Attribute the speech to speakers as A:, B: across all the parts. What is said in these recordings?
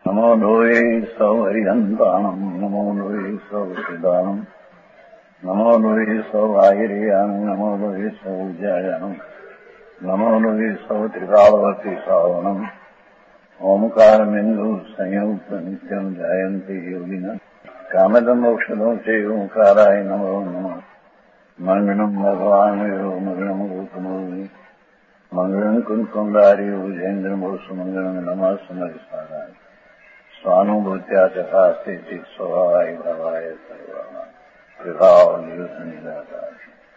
A: नमो लोये सौहरिहन्ताणम् नमो लोये सौसिदानम् नमो लोये सौभागिर्यानम् नमो लोये सौज्यायानम् नमो लोये सौत्रिकालवती सावनम् ओंकारमिन्दु संयुक्त नित्यम् जायन्ति योगिनः कामदम् औषधम् च ओंकाराय नमो नमः मंगलम् भगवान् यो मंगलम् गौतमोऽमि मंगलम् कुन्कुण्डारि भुजेन्द्रमोसु मंगलम् नमः समरिसाराय स्वानुभूत्या चकास्ते स्वभावाय भावाय सर्वाणां विभावनिदाताय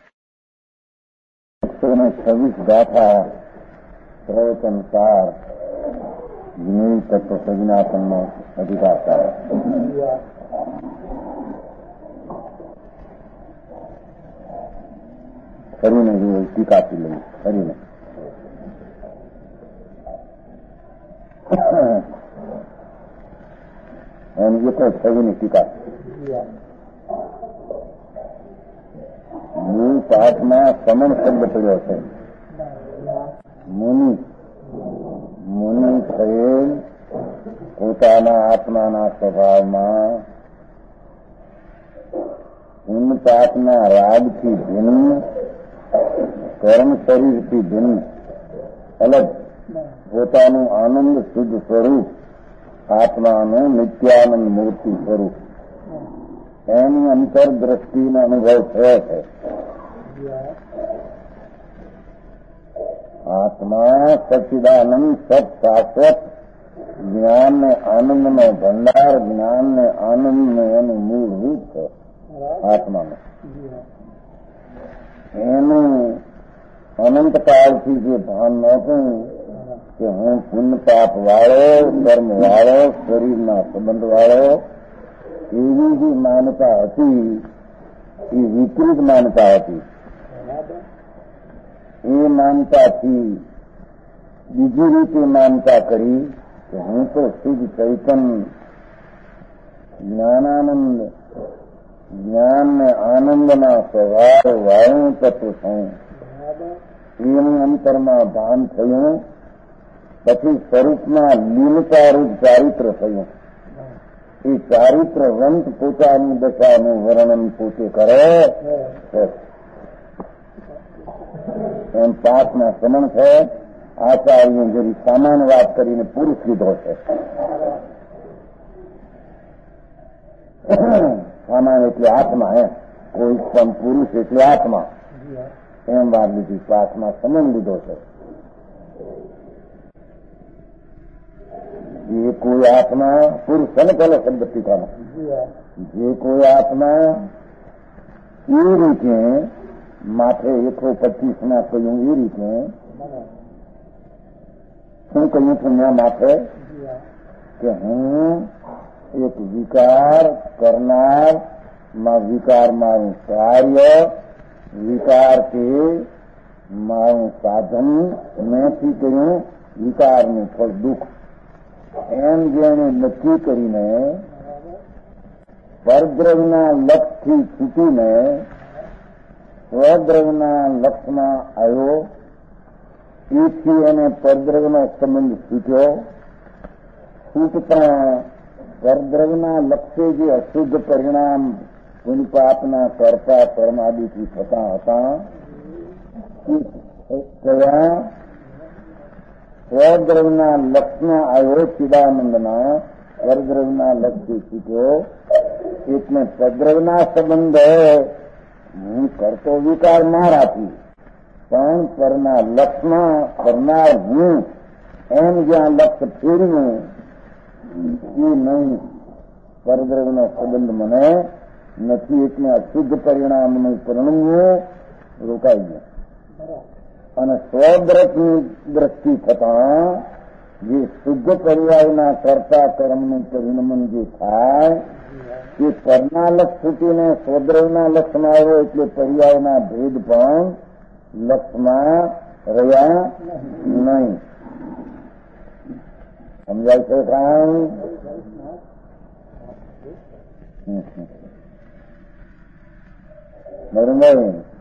B: 126 गाथा प्रवचनकार विनयी तत्व सजनापन्न अधिकार કરીને ટીકા આપી લઈ કરીને એમ એ તો છવીની ટીકા મૂળ પાઠમાં સમન શબ્દ પડ્યો છે. મુનિ મુનિ થયેલ પોતાના આત્માના સ્વભાવમાં પુણ્ય પાપના રાગથી ભિન્ન કર્મ શરીરથી ભિન્ન અલગ પોતાનું આનંદ શુદ્ધ સ્વરૂપ આત્માનું નિત્યાનંદ મૂર્તિ સ્વરૂપ એની અંતરદ્રષ્ટિનો અનુભવ થયો છે. આત્મા સચ્ચિદાનંદ સત શાશ્વત જ્ઞાન ને આનંદનો ભંડાર જ્ઞાન ને આનંદનું એનું મૂળભૂત છે. આત્માનું એનું અનંતકાળથી જે ભાન નહોતું કે હું પુણ્ય પાપ વાળો કર્મ વાળો શરીરના સંબંધ વાળો એવી જે માન્યતા હતી એ વિપરીત માન્યતા હતી. એ માનતાથી બીજી રીતે માનતા કરી કે હું તો શુદ્ધ ચૈતન્ય જ્ઞાનાનંદ જ્ઞાન ને આનંદના સ્વભાવ વાળું તત્વ છું. એનું અંતરમાં ભાન થયું. પછી સ્વરૂપમાં લીનતારૂપ ચારિત્ર થયું. એ ચારિત્રવંત પોતાની દશાનું વર્ણન પોતે કરે એમ પાઠના સમન છે. આચાર્ય જરી સામાન્ય વાત કરીને પુરુષ લીધો છે. સામાન્ય એટલે આત્મા કોઈ પણ પુરુષ એટલે આત્મા એમ વાત લીધી. પાઠમાં સમન લીધો છે. જે કોઈ આત્મા પુરુષ છે ને પેલો શબ્દ ટીકાનો જે કોઈ આત્મા એ રીતે માથે 125 કહ્યું એ રીતે શું કહ્યું છું મેં માથે કે હું એક વિકાર કરનાર વિકાર મારું કાર્ય વિકાર કે મારું સાધન મેંથી કહ્યું વિકારનું ફળ દુઃખ એમ જેને નક્કી કરીને પરદ્રવ્યના લક્ષથી છૂટીને સ્વદ્રવ્યના લક્ષમાં આવ્યો. એથી એને પરદ્રવ્યનો સંબંધ છૂટ્યો. છૂટતા પરદ્રવ્યના લક્ષ્ય જે અશુદ્ધ પરિણામ પુણ્યપાપના કરતા કર્માદિથી થતા હતા કયા સ્વદ્રવ્યના લક્ષમાં આવ્યો ચિદાનંદના પરદ્રવ્યના લક્ષ્ય છૂટ્યો. એટલે પરદ્રવ્યના સંબંધ હું કરતો વિકાર મારાથી પણ પરના લક્ષમાં કરનાર હું એમ જ્યાં લક્ષ્ય ફેર્યું એ નહીં. પરદ્રવ્યનો સંબંધ મને નથી. એટલે અશુદ્ધ પરિણામનું પરિણમ્યું રોકાઈ ગયું. અને સ્વદ્રષ્ટની દ્રષ્ટિ થતા જે શુદ્ધ પર્યાયના કરતા કર્મનું પરિણમન જે થાય એ પરના લક્ષ છૂટીને સ્વદ્રવના લક્ષમાં આવ્યો. એટલે પર્યાયના ભેદ પણ લક્ષમાં રહ્યા નહીં. સમજાય છે કાંઈ? બરોબર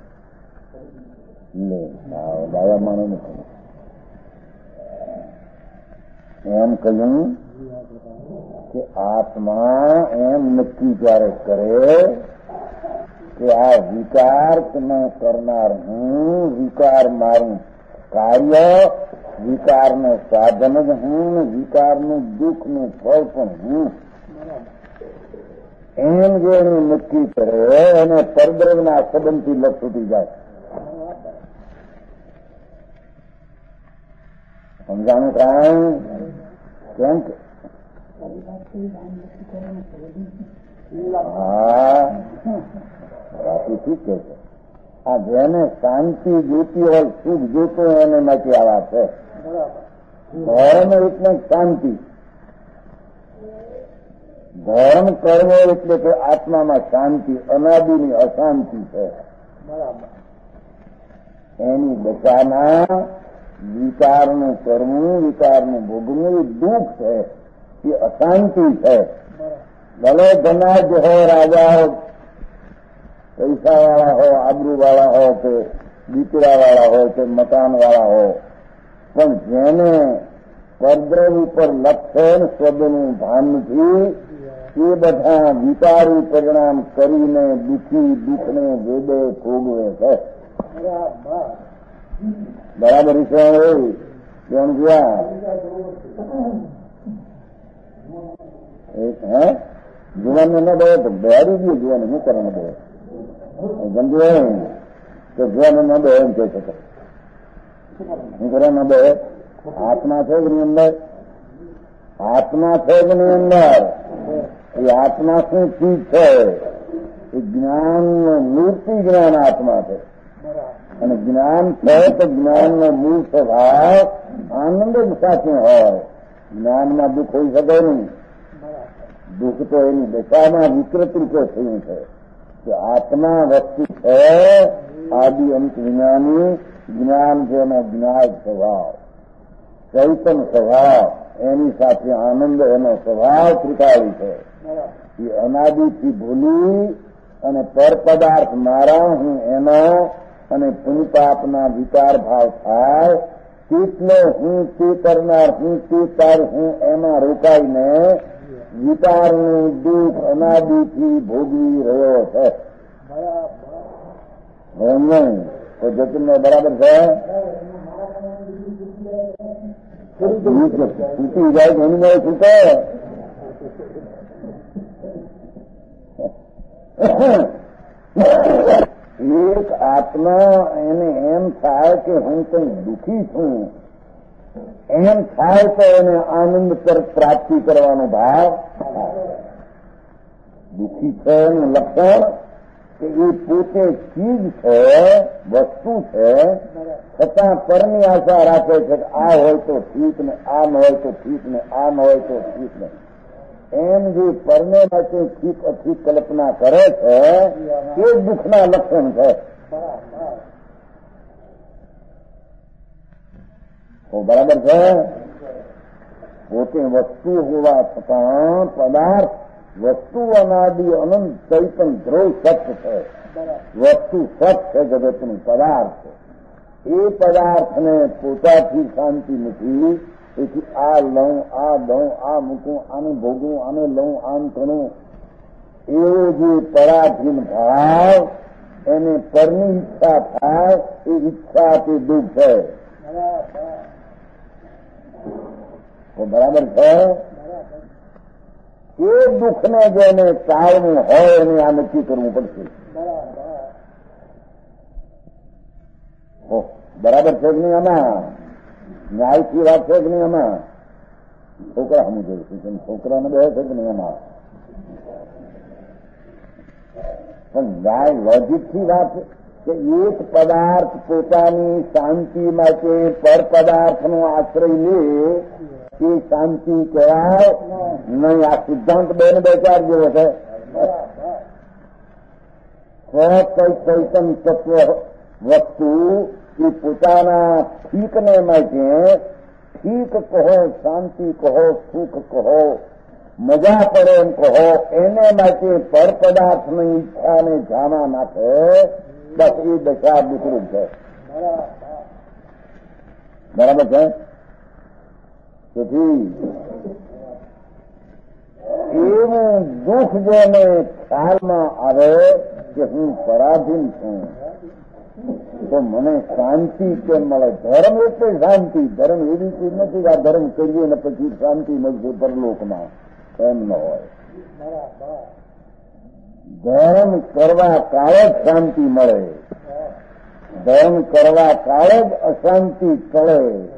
B: લે દાયા માનો નથી એમ કહ્યું કે આત્મા એમ નક્કી ત્યારે કરે કે આ વિકાર કરનાર હું, વિકાર મારું કાર્ય, વિકારનો સાધન જ હું, વિકારનું દુઃખનું ફળ પણ હું. એમ જેને નક્કી કરે અને પરબ્રહ્મના સંબંધથી લક્ષ છૂટી જાય. સમજાણું કાંઈ? કેમ કે હા રાતી ઠીક કે છે. આ જેને શાંતિ જોતી હોય, સુખ જોતું હોય એને માટે આવા છે. ધર્મ એટલે શાંતિ, ધર્મ કરવો એટલે કે આત્મામાં શાંતિ, અનાદિની અશાંતિ છે. એની દશાના વિકારનું કરવું, વિકારનું ભોગવું એ દુઃખ છે, એ અશાંતિ છે. ભલે ધનાજ હો, રાજા હો, પૈસાવાળા હો, આબરૂવાળા હો કે દીકરાવાળા હોય કે મકાનવાળા હો, પણ જેને પરબ્રહ્મ ઉપર લક્ષણ શબ્દનું ભાન નથી એ બધા વિકારી પરિણામ કરીને દુઃખી દુઃખને વેદે ભોગવે છે. બરાબર છે. કેમ ગયા હે જુવાનને ન દે તો બેરી ગયું. જુવાને શું કરે ન દે સમજે કે જુવાને ન દે એમ કહી શકે. શું કરે ન દે? આત્મા છે એની અંદર, આત્મા છે એની અંદર. એ આત્મા શું ચીજ છે? એ જ્ઞાનનો મૂર્તિ જ્ઞાન આત્મા છે. અને જ્ઞાન છે તો જ્ઞાનનો મૂળ સ્વભાવ આનંદ જ સાથે હોય. જ્ઞાનમાં દુઃખ હોઈ શકે નહીં. દુઃખ તો એની દશામાં વિકૃત રૂપે થયું છે કે આત્મા વસ્તુ છે આદિ અંત વિજ્ઞાની. જ્ઞાન છે એનો જ્ઞાન સ્વભાવ, ચૈતન સ્વભાવ, એની સાથે આનંદ એનો સ્વભાવ ત્રિકાળી છે. એ અનાદિથી ભૂલી અને પર પદાર્થ મારા હું એનો અને પુણ્યપાપના વિકાર ભાવ થાય તેટલો હું તે કરનાર હું તે તાર હું એમાં રોકાઈને વિકારનું દુઃખ અનાદિથી ભોગવી રહ્યો છે. તો જતીનને બરાબર છે. છૂટી જાય એની મેં છૂટે. એક આત્મા એને એમ થાય કે હું કંઈ દુઃખી છું, એમ થાય તો એને આનંદ પર પ્રાપ્તિ કરવાનો ભાવ. દુઃખી છે એનું લક્ષણ કે એ પોતે ચીજ છે, વસ્તુ છે, છતાં પરની આશા રાખે છે કે આ હોય તો ઠીક ને આ ન હોય તો ઠીક ને આ ન હોય તો ઠીક ને. એમ જે પરને માટે ઠીક અઠીક કલ્પના કરે છે એ દુઃખના લક્ષણ છે. બરાબર છે. પોતે વસ્તુ હોવા છતાં પદાર્થ વસ્તુ અનાદિ અનંત ચૈતન ધ્રુવ સત્ય છે. વસ્તુ સત છે જગતનું પદાર્થ. એ પદાર્થને પોતાથી શાંતિ નથી. તેથી આ લઉં, આ દઉં, આ મૂકું, આને ભોગવું, આને લઉં, આમ કરું, એવો જે પરાધીન ભાવ એને પરની ઈચ્છા થાય એ ઈચ્છા તે દુઃખ છે. તો બરાબર છે. એ દુઃખને જેને ટાળવું હોય એને આ નક્કી કરવું પડશે. બરાબર છે કે નહીં? આમાં ન્યાયથી વાત છે કે નહીં? આમાં છોકરા સમજ છે, છોકરાને બે છે કે નહીં? આમાં પણ ન્યાય લોજિકથી વાત કે એક પદાર્થ પોતાની શાંતિ માટે પર પદાર્થનો આશ્રય લે એ શાંતિ કહેવાય નહીં. આ સિદ્ધાંત બે ને બે ચાર જેવો છે. ચૈતન તત્વ વસ્તુ એ પોતાના ઠીકને માટે ઠીક કહો, શાંતિ કહો, સુખ કહો, મજા પડે એમ કહો, એને માટે પર પદાર્થની ઈચ્છાને જામા નાખે. બસ એ દશા દુઃખરૂપ છે. બરાબર છે. તેથી એવું દુઃખ જેને ખ્યાલમાં આવે કે હું પરાધીન છું તો મને શાંતિ કેમ મળે? ધર્મ એટલે શાંતિ. ધર્મ એવી ચીજ નથી કે આ ધર્મ કરીએ ને પછી શાંતિ મળશે પરલોકમાં, એમ ન હોય. ધર્મ કરવા કાળે જ શાંતિ મળે, ધર્મ કરવા કાળે જ અશાંતિ ટળે.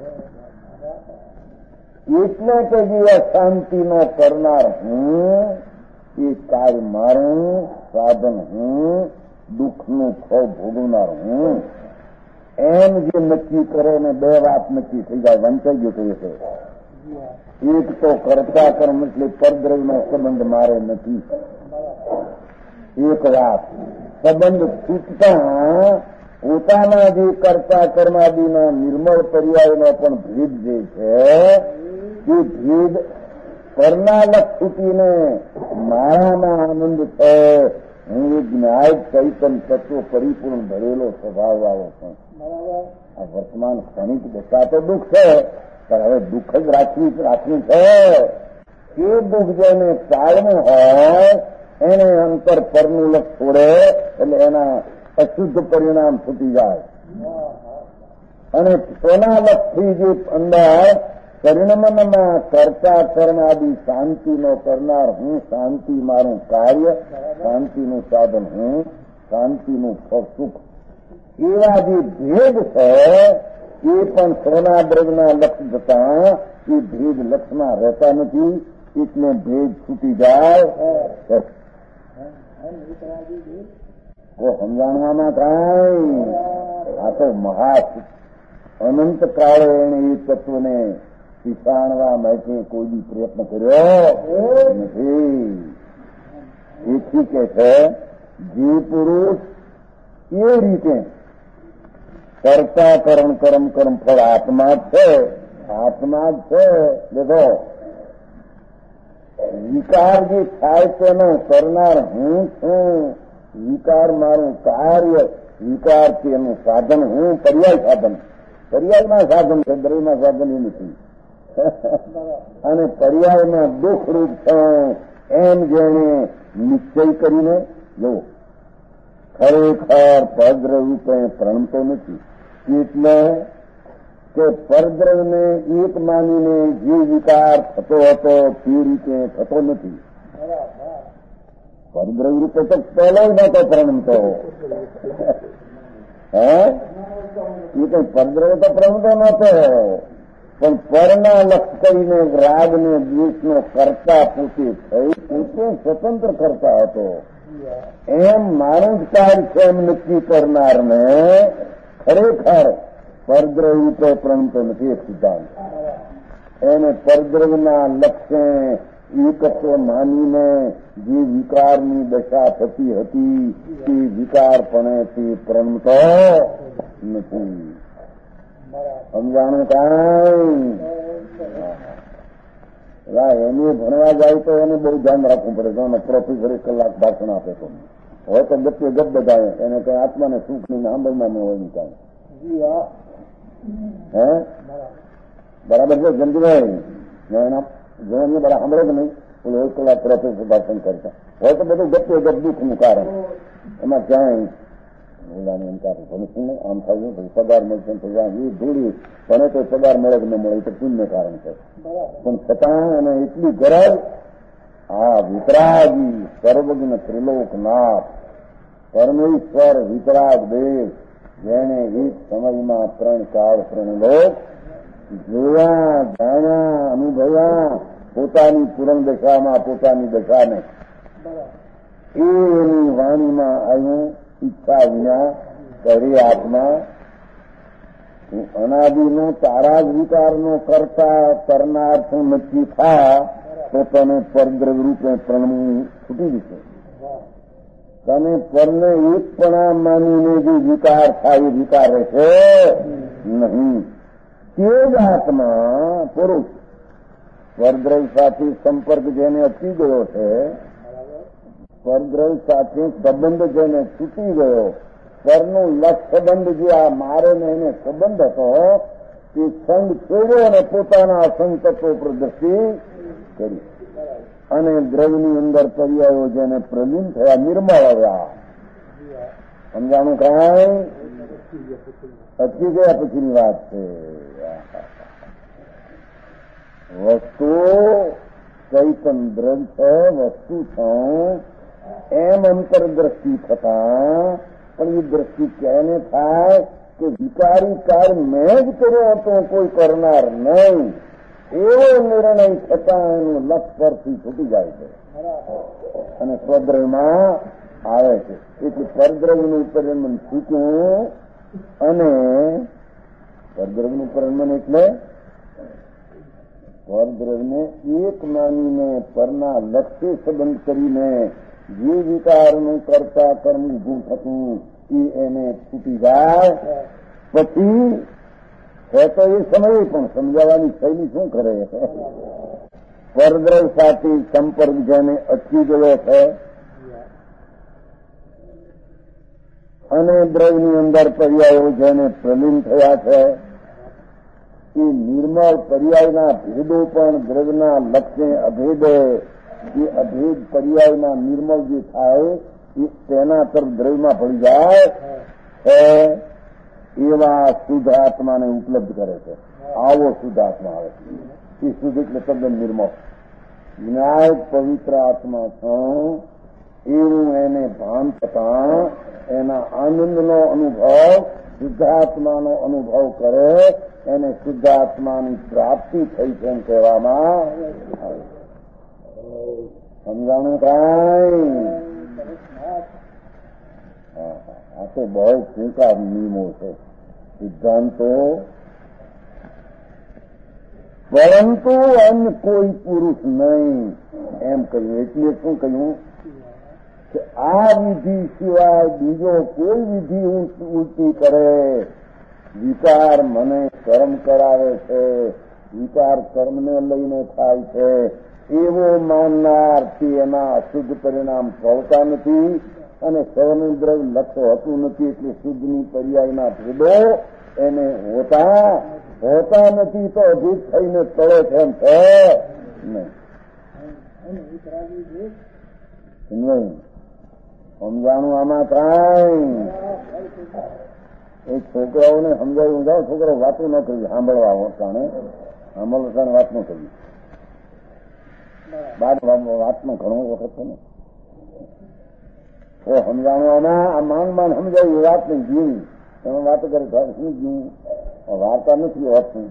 B: એટલે કે જે અશાંતિનો કરનાર હું, એ કાર્ય મારું, સાધન હું, દુઃખનું ફળ ભોગવનાર હું, એમ જે નક્કી કરે ને બે વાત નક્કી થઈ જાય. વંચાઈ ગયું તો છે. એક તો કરતા કર્મ એટલે પરદ્રવ્યનો સંબંધ મારે નથી. એક વાત સંબંધ છૂટતા પોતાના જે કરતા કર્માદિનો નિર્મળ પર્યાયનો પણ ભેદ જે છે એ ભેદ કરનાલક છૂટીને મારામાં આનંદ છે. હું એ જ્ઞાય ચૈતન તત્વ પરિપૂર્ણ ભરેલો સ્વભાવ વાળો છું. આ વર્તમાન ક્ષણિક દશા તો દુઃખ છે, પણ હવે દુઃખ જ રાખવું છે. એ દુઃખ જેને કાળનું હોય એને અંતર પરનું લક્ષ છોડે એટલે એના અશુદ્ધ પરિણામ છૂટી જાય. અને સોના લક્ષથી જે અંદર પરિણમનમાં કરતા કર્મ આદિ શાંતિનો કરનાર હું, શાંતિ મારું કાર્ય, શાંતિનું સાધન હું, શાંતિનું ફળ સુખ, એવા જે ભેદ છે એ પણ સોના દ્રવ્યના લક્ષ જતા એ ભેદ લક્ષમાં રહેતા નથી. એટલે ભેદ છૂટી જાય. તો સમજાણવામાં થાય. આ તો મહા અનંત કાળે એને એ તત્વને શીખાણવા માટે કોઈ બી પ્રયત્ન કર્યો નથી. એથી કે છે જે પુરુષ એ રીતે કરતા કર્મ ફળ આત્મા જ છે, આત્મા જ છે. દેખો વિકાર જે થાય તેનો કરનાર હું છું, વિકાર મારું કાર્ય, વિકાર તેનું સાધન હું, પર્યાય સાધન. પર્યાયમાં સાધન છે, દ્રવ્યમાં સાધન એ નથી. અને પર્યાયમાં દુઃખરૂપ છું એમ જેને નિશ્ચય કરીને જો ખરેખર પરદ્રવ્ય પ્રણમતો નથી. એટલે કે પરદ્રવ્યને એક માનીને જે વિકાર થતો હતો તે રીતે થતો નથી. પરદ્રવ્ય રૂપે તો પહેલો જ નતો પ્રણમતો. એ કઈ પરદ્રવ્ય તો પ્રણમતો નતો, પણ પરના લક્ષ કરીને રાગને દ્વેષનો કરતા પોતે થઈ, પોતે સ્વતંત્ર કરતા હતો. એમ મારું જ કાર્ય છે એમ નક્કી કરનારને ખરેખર પરદ્રવ્ય રૂપે પ્રણમતો નથી. એક સિદ્ધાંત એને પરદ્રવ્યના લક્ષ્ય એકત્વ માનીને જે વિકારની દશા થતી હતી તે વિકારપણેથી પ્રણમતો નથી. સમજાણું કાંઈ? એને ભણવા જાય તો એને બહુ ધ્યાન રાખવું પડે. પ્રોફેસર 1 કલાક ભાષણ આપે તો હોય તો ગપ્પે ગપ બધાય એને કઈ આત્માને સુખ નહીં, સાંભળમાં ન હોય કાંઈ. હે બરાબર છે જંતુભાઈ? એના જીવનને બરાબર સાંભળે કે નહીં? 1 કલાક પ્રોફેસર ભાષણ કરતા હોય તો બધું ગપ્પે ગપ દુઃખનું કારણ. એમાં ક્યાંય ઓલાને એમ કાઢે ભણશું નહીં, આમ થયું પછી પગાર મળશે એ ધૂળી ભણે તો પગાર મળે કે ન મળે તો પુણ્ય કારણ છે. પણ છતાં એને એટલી ગરજ આ વિતરાગી સર્વજ્ઞ ત્રિલોકનાથ પરમેશ્વર વિતરાગ દેવ જેને એક સમયમાં 3 કાળ 3 લોક જોયા, જાણ્યા, અનુભવ્યા પોતાની પૂરણ દશામાં પોતાની દશાને, એની વાણીમાં આવ્યું ઈચ્છા વિના કરી આત્મા અનાદિનો તારા જ વિકારનો કરતા કરનાર તું નક્કી થા તો તને પરદ્રવ્ય રૂપે પ્રણમવું છૂટી જશે. તને પરને એકપણા માનીને જે વિકાર થાય એ વિકાર રહેશે નહીં. તે જ આત્મા પુરુષ પરદ્રવ્ય સાથે સંપર્ક જેને અટકી ગયો છે, પરદ્રવ્ય સાથે સંબંધ જેને છૂટી ગયો, પરનું લક્ષ સંબંધ જે આ મારે ને એને સંબંધ હતો તે સંગ છોડ્યો અને પોતાના અસંગ તત્વો પર દ્રષ્ટિ કરી. અને દ્રવ્યની અંદર પર્યાયો જેને પ્રલીન થયા, નિર્મળ આવ્યા. સમજાણું? કાંઈ અટકી ગયા પછીની વાત છે. વસ્તુ ચૈતન દ્રવ્ય છે, વસ્તુ છે એમ અંતરદ્રષ્ટિ થતા, પણ એ દ્રષ્ટિ ક્યારે થાય કે વિકારી કાર્ય મેં જ કર્યો હતો, કોઈ કરનાર નહીં, એવો નિર્ણય થતા એનું લક્ષ પરથી છૂટી જાય છે અને સ્વદ્રવ્યમાં આવે છે. એટલે પરદ્રવ્યનું પરિણમન છૂટ્યું અને પરદ્રવ્યનું પરિણમન એટલે પરદ્રવ્યને એક માનીને પરના લક્ષ્ય સંબંધ કરીને જે વિકારનું કરતા કર્મ ઉભું થતું એને છૂટી જાય. પછી છે તો એ સમયે પણ સમજાવવાની શૈલી શું કરે? પરદ્રવ્ય સાથે સંપર્ક જેને અટકી ગયો છે અને દ્રવ્યની અંદર પર્યાયો જેને પ્રલીન થયા છે, એ નિર્મળ પર્યાયના ભેદો પણ દ્રવ્યના લક્ષ્ય અભેદે, એ અભેદ પર્યાયના નિર્મળ જે થાય એ તેના તરફ દ્રવ્યમાં પડી જાય છે, એવા શુદ્ધ આત્માને ઉપલબ્ધ કરે છે. આવો શુદ્ધ આત્મા આવે છે. એ શુદ્ધ એટલે તદ્દન નિર્મળ વિનાયક પવિત્ર આત્મા છું એવું એને ભાન થતા એના આનંદનો અનુભવ, શુદ્ધાત્માનો અનુભવ કરે, એને શુદ્ધાત્માની પ્રાપ્તિ થઈ છે એમ કહેવામાં આવે. સમજાણું? કાંઈ આ તો બહુ ટૂંકા નિયમો છે, સિદ્ધાંતો. પરંતુ અન્ય કોઈ પુરુષ નહીં એમ કહ્યું. એટલે શું કહ્યું કે આ વિધિ સિવાય બીજો કોઈ વિધિ ઉલટી કરે, વિકાર મને કર્મ કરાવે છે, વિકાર કર્મને લઈને થાય છે, એવો માનનાર તે એના અશુદ્ધ પરિણામ ફળતા નથી અને સવનું દ્રવ્ય લક્ષ્ય હોતું નથી. એટલે શુદ્ધની પર્યાયના ભેદો એને હોતા નથી તો અધિક થઈને તળે છે એમ છે નહીં. સમજાણું? આમાં કાંઈ એ છોકરાઓને સમજાવ્યું જાઓ, છોકરાઓ વાતો ન કરવી, સાંભળવા કારણે વાત ન કરવી. બાદ વાતનો ઘણો વખત છે ને. તો સમજાણું આમાં આ માંગ સમજાવી વાત નહીં, જીવી તમે વાતો કરે શું જીવું? વાર્તા નથી હોતું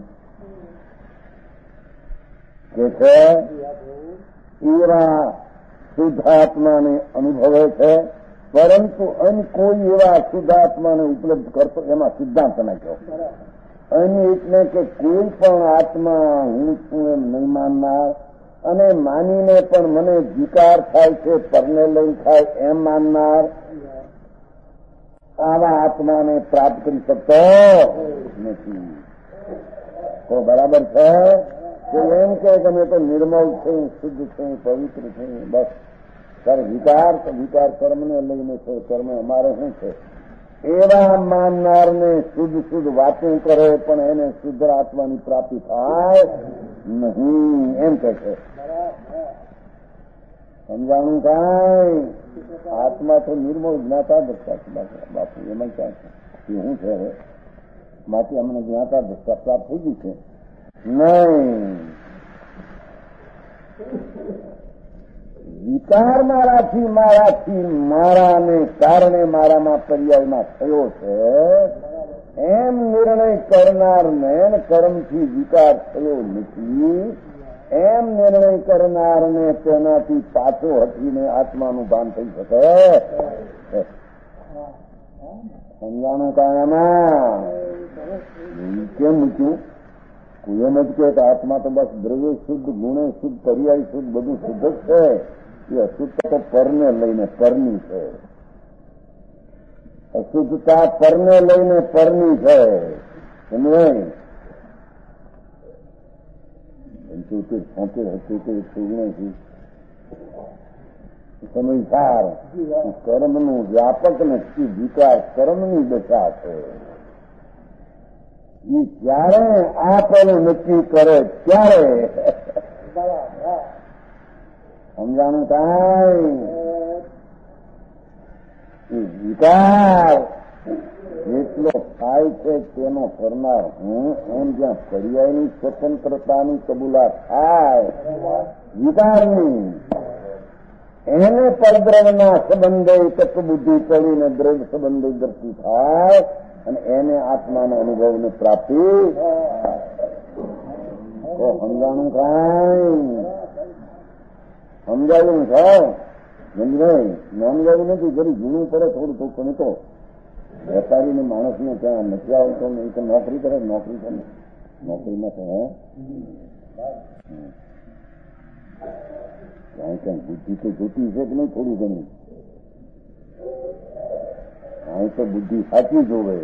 B: કે છે એવા શુદ્ધાત્માને અનુભવે છે, પરંતુ અન્ય કોઈ એવા શુદ્ધાત્માને ઉપલબ્ધ કરતો એમાં સિદ્ધાંત નાખ્યો. અન્ય એટલે કે કોઈ પણ આત્મા હું છું એમ નહીં માનનાર અને માનીને પણ મને વિકાર થાય છે, પરને લઈને થાય એમ માનનાર, આવા આત્માને પ્રાપ્ત કરી શકતો નથી. તો બરાબર છે કે એમ કે તમે તો નિર્મળ છે, શુદ્ધ છે, પવિત્ર છે, બસ ત્યારે વિકાર કર્મને લઈને છે, કર્મ અમારે શું છે એવા માનનારને શુદ્ધ વાતો કરે પણ એને શુદ્ધ આત્માની પ્રાપ્તિ થાય નહીં એમ કે છે. સમજાણું? કાંઈ આત્મા તો નિર્મળ જ્ઞાતા દસતા છે બાપુ, એમાં ક્યાં છે એ શું છે હવે માટે અમને જ્ઞાતા દસતા પ્રાપ્ત થઈ ગઈ છે નહીં. વિકાર મારાથી મારાને કારણે મારામાં પર્યાયમાં થયો છે એમ નિર્ણય કરનારને કર્મથી વિકાર થયો નથી એમ નિર્ણય કરનારને તેનાથી પાછો હટીને આત્માનું ભાન થઈ શકે. સમજાણું? કાયમાં કેમ મૂક્યું? કોઈ એમ જ કે આત્મા તો બસ દ્રવ્ય શુદ્ધ, ગુણે શુદ્ધ, પર્યાય શુદ્ધ, બધું શુદ્ધ જ છે. એ અશુદ્ધતા તો પરને લઈને પરની છે. અશુદ્ધતા પરને લઈને પરની છે. સમજે? 75 સમયસાર કર્મનું વ્યાપક નથી, વિકાર કર્મની દશા છે. એ જ્યારે આ પેલું નક્કી કરે ત્યારે સમજાણું કાંઈ વિકાર જેટલો થાય છે તેનો કરનાર હું, એમ જ્યાં પર્યાયની સ્વતંત્રતાની કબૂલાત થાય વિકારની, એને પરદ્રવના સંબંધે તત્વ બુદ્ધિ પડીને દ્રવ્ય સંબંધે દ્રષ્ટિ થાય અને એને આત્માનો અનુભવને પ્રાપ્તિ. તો સમજાણું કાંઈ સમજાયું છે નહીં? સમજાયું નથી. જરી જૂનું પડે થોડું થોડું પણ તો વેપારીને માણસને ત્યાં નથી આવતો નહીં તો નોકરી કરે. નોકરી કરે નોકરીમાં તો ક્યાં બુદ્ધિ તો જોતી છે કે નહીં થોડી ઘણી? અહીં તો બુદ્ધિ સાચી જોવે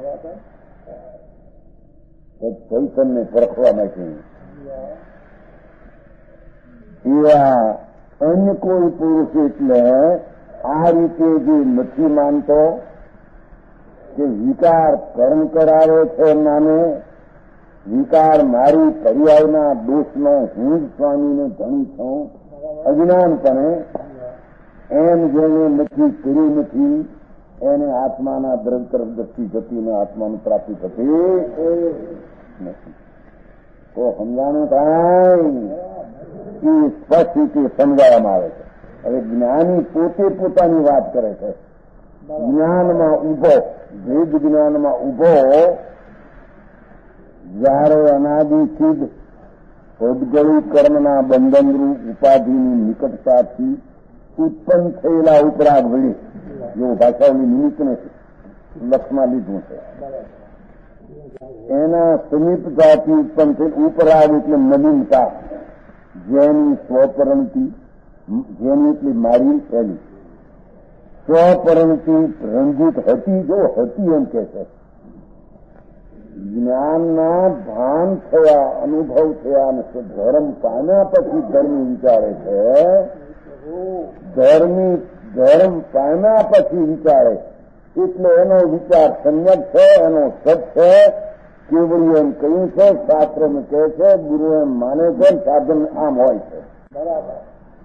B: કઈ તમને પરખવા માટે. એવા અન્ય કોઈ પુરુષ એટલે આ રીતે જે નથી માનતો કે વિકાર કર્મ કરાવે છે, માને વિકાર મારી પર્યાયના દોષનો હું જ સ્વામીને ધણી છું અજ્ઞાનપણે, એમ જેને નથી કર્યું નથી એને આત્માના દ્રવ્ય તરફ દ્રષ્ટિ જતી આત્માની પ્રાપ્તિ થતી નથી. તો સમજાણું કાંઈ એ સ્પષ્ટ રીતે સમજાવવામાં આવે છે. હવે જ્ઞાની પોતે પોતાની વાત કરે છે. જ્ઞાનમાં ઉભો, ભેદ જ્ઞાનમાં ઉભો જયારે અનાદિ સિદ્ધ ઉદ્ગળી કર્મના બંધનરૂપ ઉપાધિની નિકટતાથી ઉત્પન્ન થયેલા ઉપરાગ વળી, જેવું ભાષાઓની નિમિત્ત નથી લક્ષમાં લીધું છે, એના સમીપતાથી ઉત્પન્ન થયેલ ઉપરાગ એટલે નવીનતા, જેની સ્વપરણતિ, જેની એટલી મારી પહેલી સ્વપરણતિ રંજિત હતી, જો હતી એમ કે છે. જ્ઞાનના ભાન થયા, અનુભવ થયા અને ધર્મ પામ્યા પછી ધર્મી વિચારે છે. ધર્મ પામ્યા પછી વિચારે એટલે એનો વિચાર સમ્યક છે, એનો સત છે. કેવળી એમ કહ્યું છે, શાસ્ત્ર એમ કહે છે, ગુરુ એમ માને છે, સાધન આમ હોય છે. બરાબર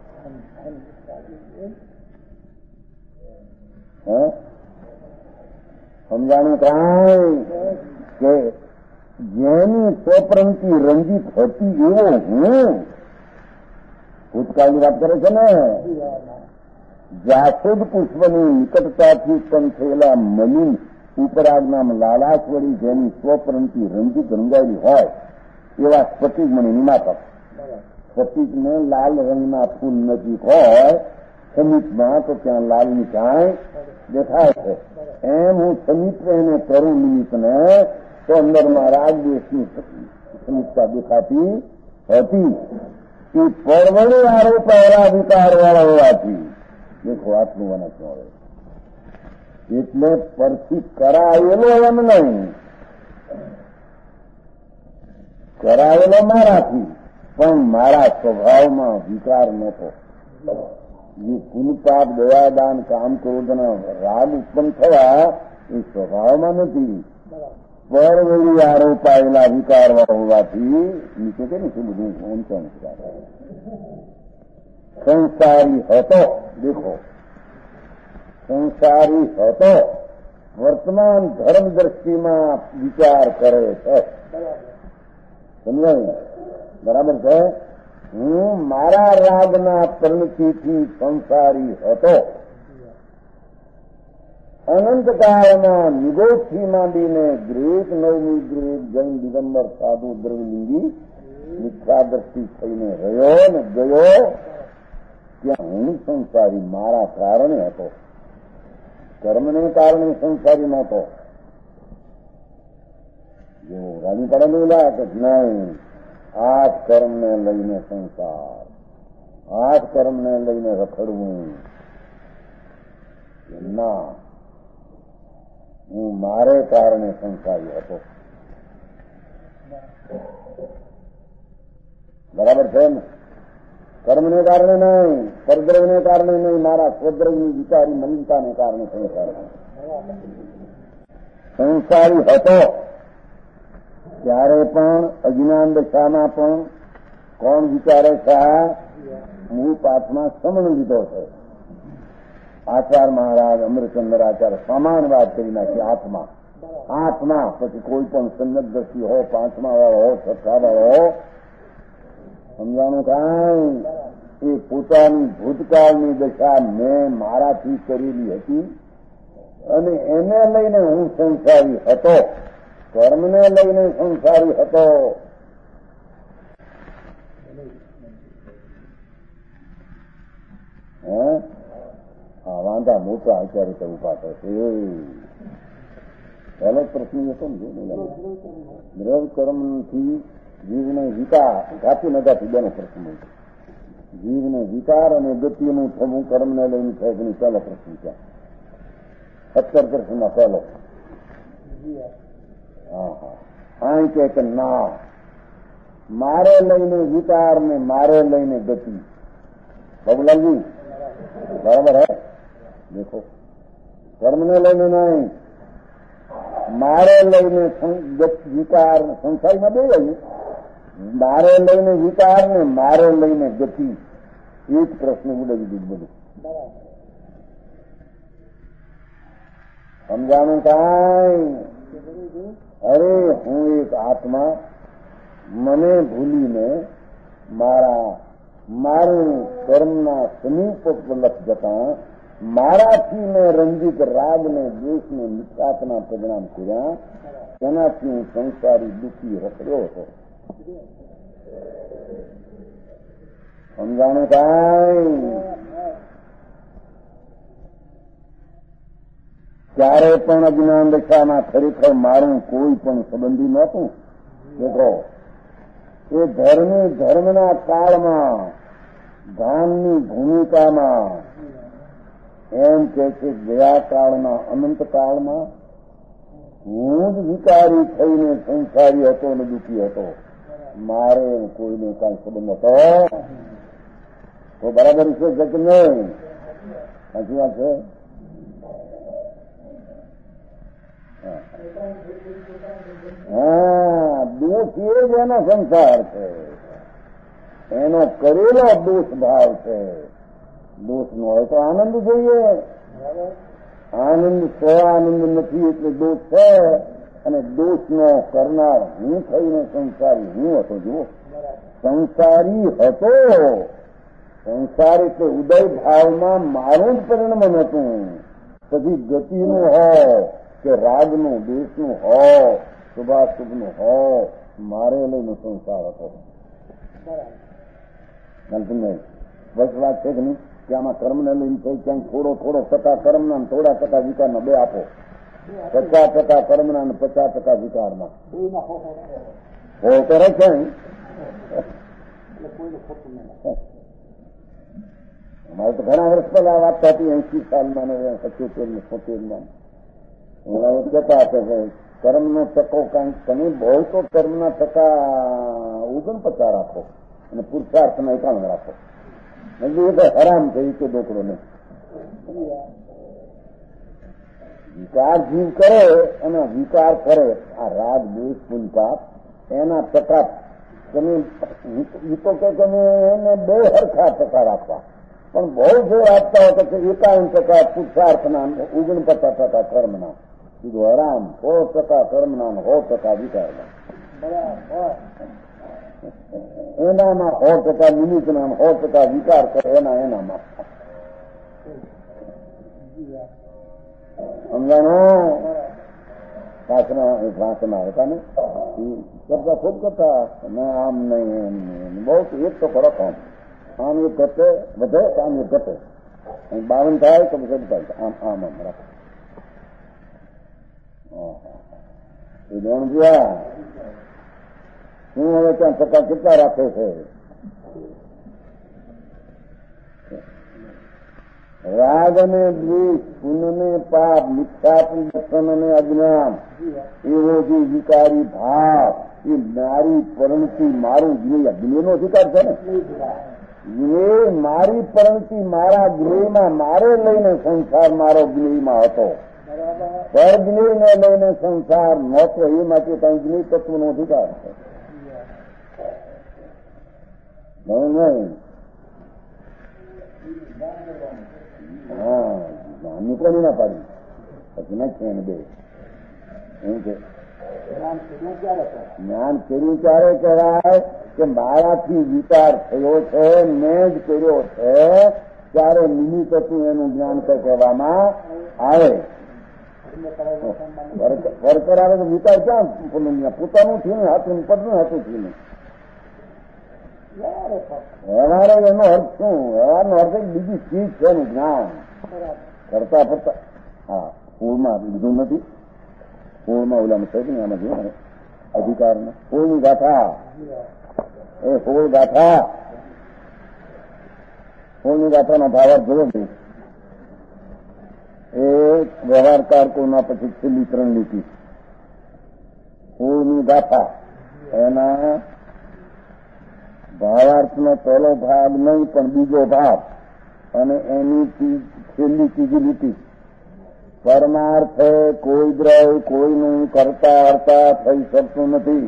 B: સમજાણું કાંઈ કે જેની સ્વપ્રંતિ રંજિત હતી એવો હું, ભૂતકાળની વાત કરે છે ને, જાસૂદ પુષ્પની નિકટતાથી ઉત્પન્ન થયેલા મલિન ઉપરાગના લાલાશ વળી જેની સ્વપ્રંતિ રંજિત રંગાયેલી હોય એવા સ્ફટિક મણીની માતા. સ્ફટિકને લાલ રંગના ફૂલ નજીક હોય સમીપમાં તો ત્યાં લાલની કાંઈ દેખાય છે. એમ હું સમીપ એને કરું નિમિત્તને તો અંદરમાં રાગદ્વેષની સમીપતા દેખાતી હતી. એ પરવડી આરોપાયેલા વિકાર વાળા હોવાથી દેખો આટલું વનસ મળે. એટલે પરથી કરાયેલો એમ નહીં, કરાયેલો મારાથી, પણ મારા સ્વભાવમાં વિકાર નહોતો. જે પુનપાપ, દયાદાન, કામ, ક્રોધના રાગ ઉત્પન્ન થયા એ સ્વભાવમાં નથી, પરવડી આરોપાયેલા વિકારવાળા હોવાથી નીચે કે નથી બધું ઊંચા સંસારી હતો. દેખો સંસારી હતો, વર્તમાન ધર્મ દ્રષ્ટિમાં વિચાર કરે છે. સમજાય? બરાબર છે. હું મારા રાગના પરિણતિથી સંસારી હતો. અનંતકાળમાં નિગોઠથી માંડીને ગ્રેક, નવમી ગ્રેક, જૈન, દિગંબર, સાધુ, દ્રવલિંગી મિથ્યા દ્રષ્ટિ થઈને રહ્યો ને ગયો, ત્યાં હું સંસારી મારા કારણે હતો. કર્મને કારણે સંસારી નહોતો. જો રાજી પડેલું કે નહીં, આ કર્મને લઈને સંસાર, આ કર્મને લઈને રખડવું ના, હું મારે કારણે સંસારી હતો. બરાબર છે ને? કર્મને કારણે નહીં, પરદ્રવ્યને કારણે નહીં, મારા સ્વદ્રવ્યની વિચારી મલિનતાને કારણે સંસારી હતો. ત્યારે પણ અજ્ઞાન દશામાં પણ કોણ વિચારે છે? મૂળ પાઠમાં સમણ લીધો છે. આચાર મહારાજ અમરચંદ્ર આચાર્ય સમાન વાત કરી નાખી. આત્મા પછી કોઈ પણ સંયત દ્રષ્ટિ હો, પાંચમા વાળો હો, છઠ્ઠા વાળો હો, સમજાણું કાંઈ એ પોતાની ભૂતકાળની દશા મેં મારાથી કરેલી હતી અને એને લઈને હું સંસારી હતો, કર્મને લઈને સંસારી હતો. આ વાંધા મોટા અત્યારે તો ઉભા થશે. પહેલો પ્રશ્ન એ સમજો દ્રવ કર્મથી જીવને વિકાર ઘાતી નગાતી બેનો પ્રશ્ન છે. જીવને વિકાર અને ગતિનું થવું કર્મને લઈને થાય એની પહેલો પ્રશ્ન છે. 17 પ્રશ્નમાં પહેલો. હા કે ના, મારે લઈને વિકાર ને મારે લઈને ગતિ. બાબુલાલજી બરાબર હે? દેખો, કર્મને લઈને નહીં, મારે લઈને વિકાર સંસારમાં બે આવ્યું. મારે લઈને વિકાર ને મારે લઈને ગતિ. એક પ્રશ્ન ઉડાવી દીધું બધું. સમજાણું કાંઈ? અરે હું એક આત્મા, મને ભૂલીને મારું કર્મના સમીપ લખ જતા મારાથી મેં રંજિત રાગને દ્વેષને મિથ્યાત્વના પરિણામ કર્યા. તેનાથી હું સંસારી દુઃખી રહ્યો હતો. સમજાણું કાંઈ? ક્યારે પણ અજ્ઞાન દશામાં ખરેખર મારું કોઈ પણ સંબંધી નહોતું. દેખો, એ ધર્મના કાળમાં ભાનની ભૂમિકામાં એમ કે છે ગયા કાળના અનંત કાળમાં હું જ વિકારી થઈને સંસારી હતો અને દુઃખી હતો. મારે કોઈને કાંઈ સંબંધ હતો તો બરાબર છે કે નહીં? સાચી વાત છે. હા, દોષ એ જ એનો સંસાર છે, એનો કરેલો દોષ ભાવ છે. દોષ નો હોય તો આનંદ જોઈએ. આનંદ આનંદ નથી એટલે દોષ છે. અને દોષનો કરનાર હું થઈને સંસારી હું હતો. જુઓ, સંસારી હતો. સંસાર એટલે ઉદય ભાવમાં મારું જ પરિણામ હતું. પછી ગતિનું હોય કે રાગનું દેશનું હોય, શુભાશુભનું હોય, મારે લઈને સંસાર હતો. બસ વાત છે કે નહીં? કે આમાં કર્મને લઈને થઈ ક્યાંક થોડો ટકા કર્મના થોડા ટકા વિકારના બે આપો. 50% કર્મના અને 50% વિકારના હો કરે છે. અમારે તો ઘણા વર્ષ પહેલા વાત થતી 80 સાલમાં ને 75 ને 70માં કહેતા હતા કે કર્મનો ટકો કાંઈક તમે બહુ તો કર્મના ટકા 49 રાખો અને પુરુષાર્થના 51 રાખો. એ તો હરામ થઈ કે ડોકડો નહીં. વિકાર જીવ કરે અને વિકાર કરે, આ રાગ દ્વેષ પુન પાપ, એના ટકા તમે તો કે તમે એને બે હરખા ટકા રાખવા. પણ બહુ જોર આપતા હોય તો 51% પુરુષાર્થના 49% કર્મના. કીધું હરામ. 100% કર્મના 100% વિકારના. એનામાં 100% નિમિત્તના 100% વિકાર કરે એનામાં. સમજાણો? ભાષણમાં હતા ને કરતા ખુબ કરતા આમ નહીં એમ બહુ એક તો ખરો કામ. આમ એક ઘટે વધે, આમ એક ઘટે. 52 થાય તો પછી આમ આમ આમ રાખો. એ દોણ જોયા હું હવે ત્યાં ટકા કેટલા રાખે છે? રાગ અને દ્વેષ, પુણ્ય પાપ, મિથ્યાત્મ દર્શન અને અજ્ઞાન, એવો જે વિકારી ભાવ, એ મારી પરણતિ મારું જ્ઞેયનો અધિકાર છે ને. જ્ઞેય મારી પરણતિ મારા જ્ઞેયમાં મારે લઈને સંસાર મારો જ્ઞેયમાં હતો. પરજ્ઞેયને લઈને સંસાર નહોતો. એ માટે કઈ જ્ઞેય તત્વનો અધિકાર છે નહીં. હા, જ્ઞાનની કોની ના પાડી? પછી નાખીએ એને બે એમ કે જ્ઞાન કર્યું ત્યારે કહેવાય કે મારાથી વિચાર થયો છે, મેં જ કર્યો છે, ત્યારે નિમિત્ત હતું એનું જ્ઞાન કહેવામાં આવે. વર્કર આવે તો વિચાર ક્યાં પોતાનું થયું ને હાથું પદનું હાથું થયું ને. વ્યવહાર એનો અર્થ શું? વ્યવહારનો અર્થ બીજી ચીજ છે એનું જ્ઞાન કરતા ફરતા. હા, પૂળમાં લીધું નથી, પૂળમાં ઓલામાં છે ને આમાં જોયું ને અધિકારમાં પૂળની ગાથા, એ પૂળ ગાથા, પૂળની ગાથાનો ભાવાર્થ જોવો નહીં. એ વ્યવહાર કારકોના પછી છેલ્લી 3 લીટી પૂળની ગાથા, એના ભાવાર્થનો પહેલો ભાગ નહીં પણ બીજો ભાગ, અને એની છેલ્લી ત્રીજી લીટી. પરમાર્થે કોઈ દ્રવ્ય કોઈનું કરતા હરતા થઈ શકતું નથી.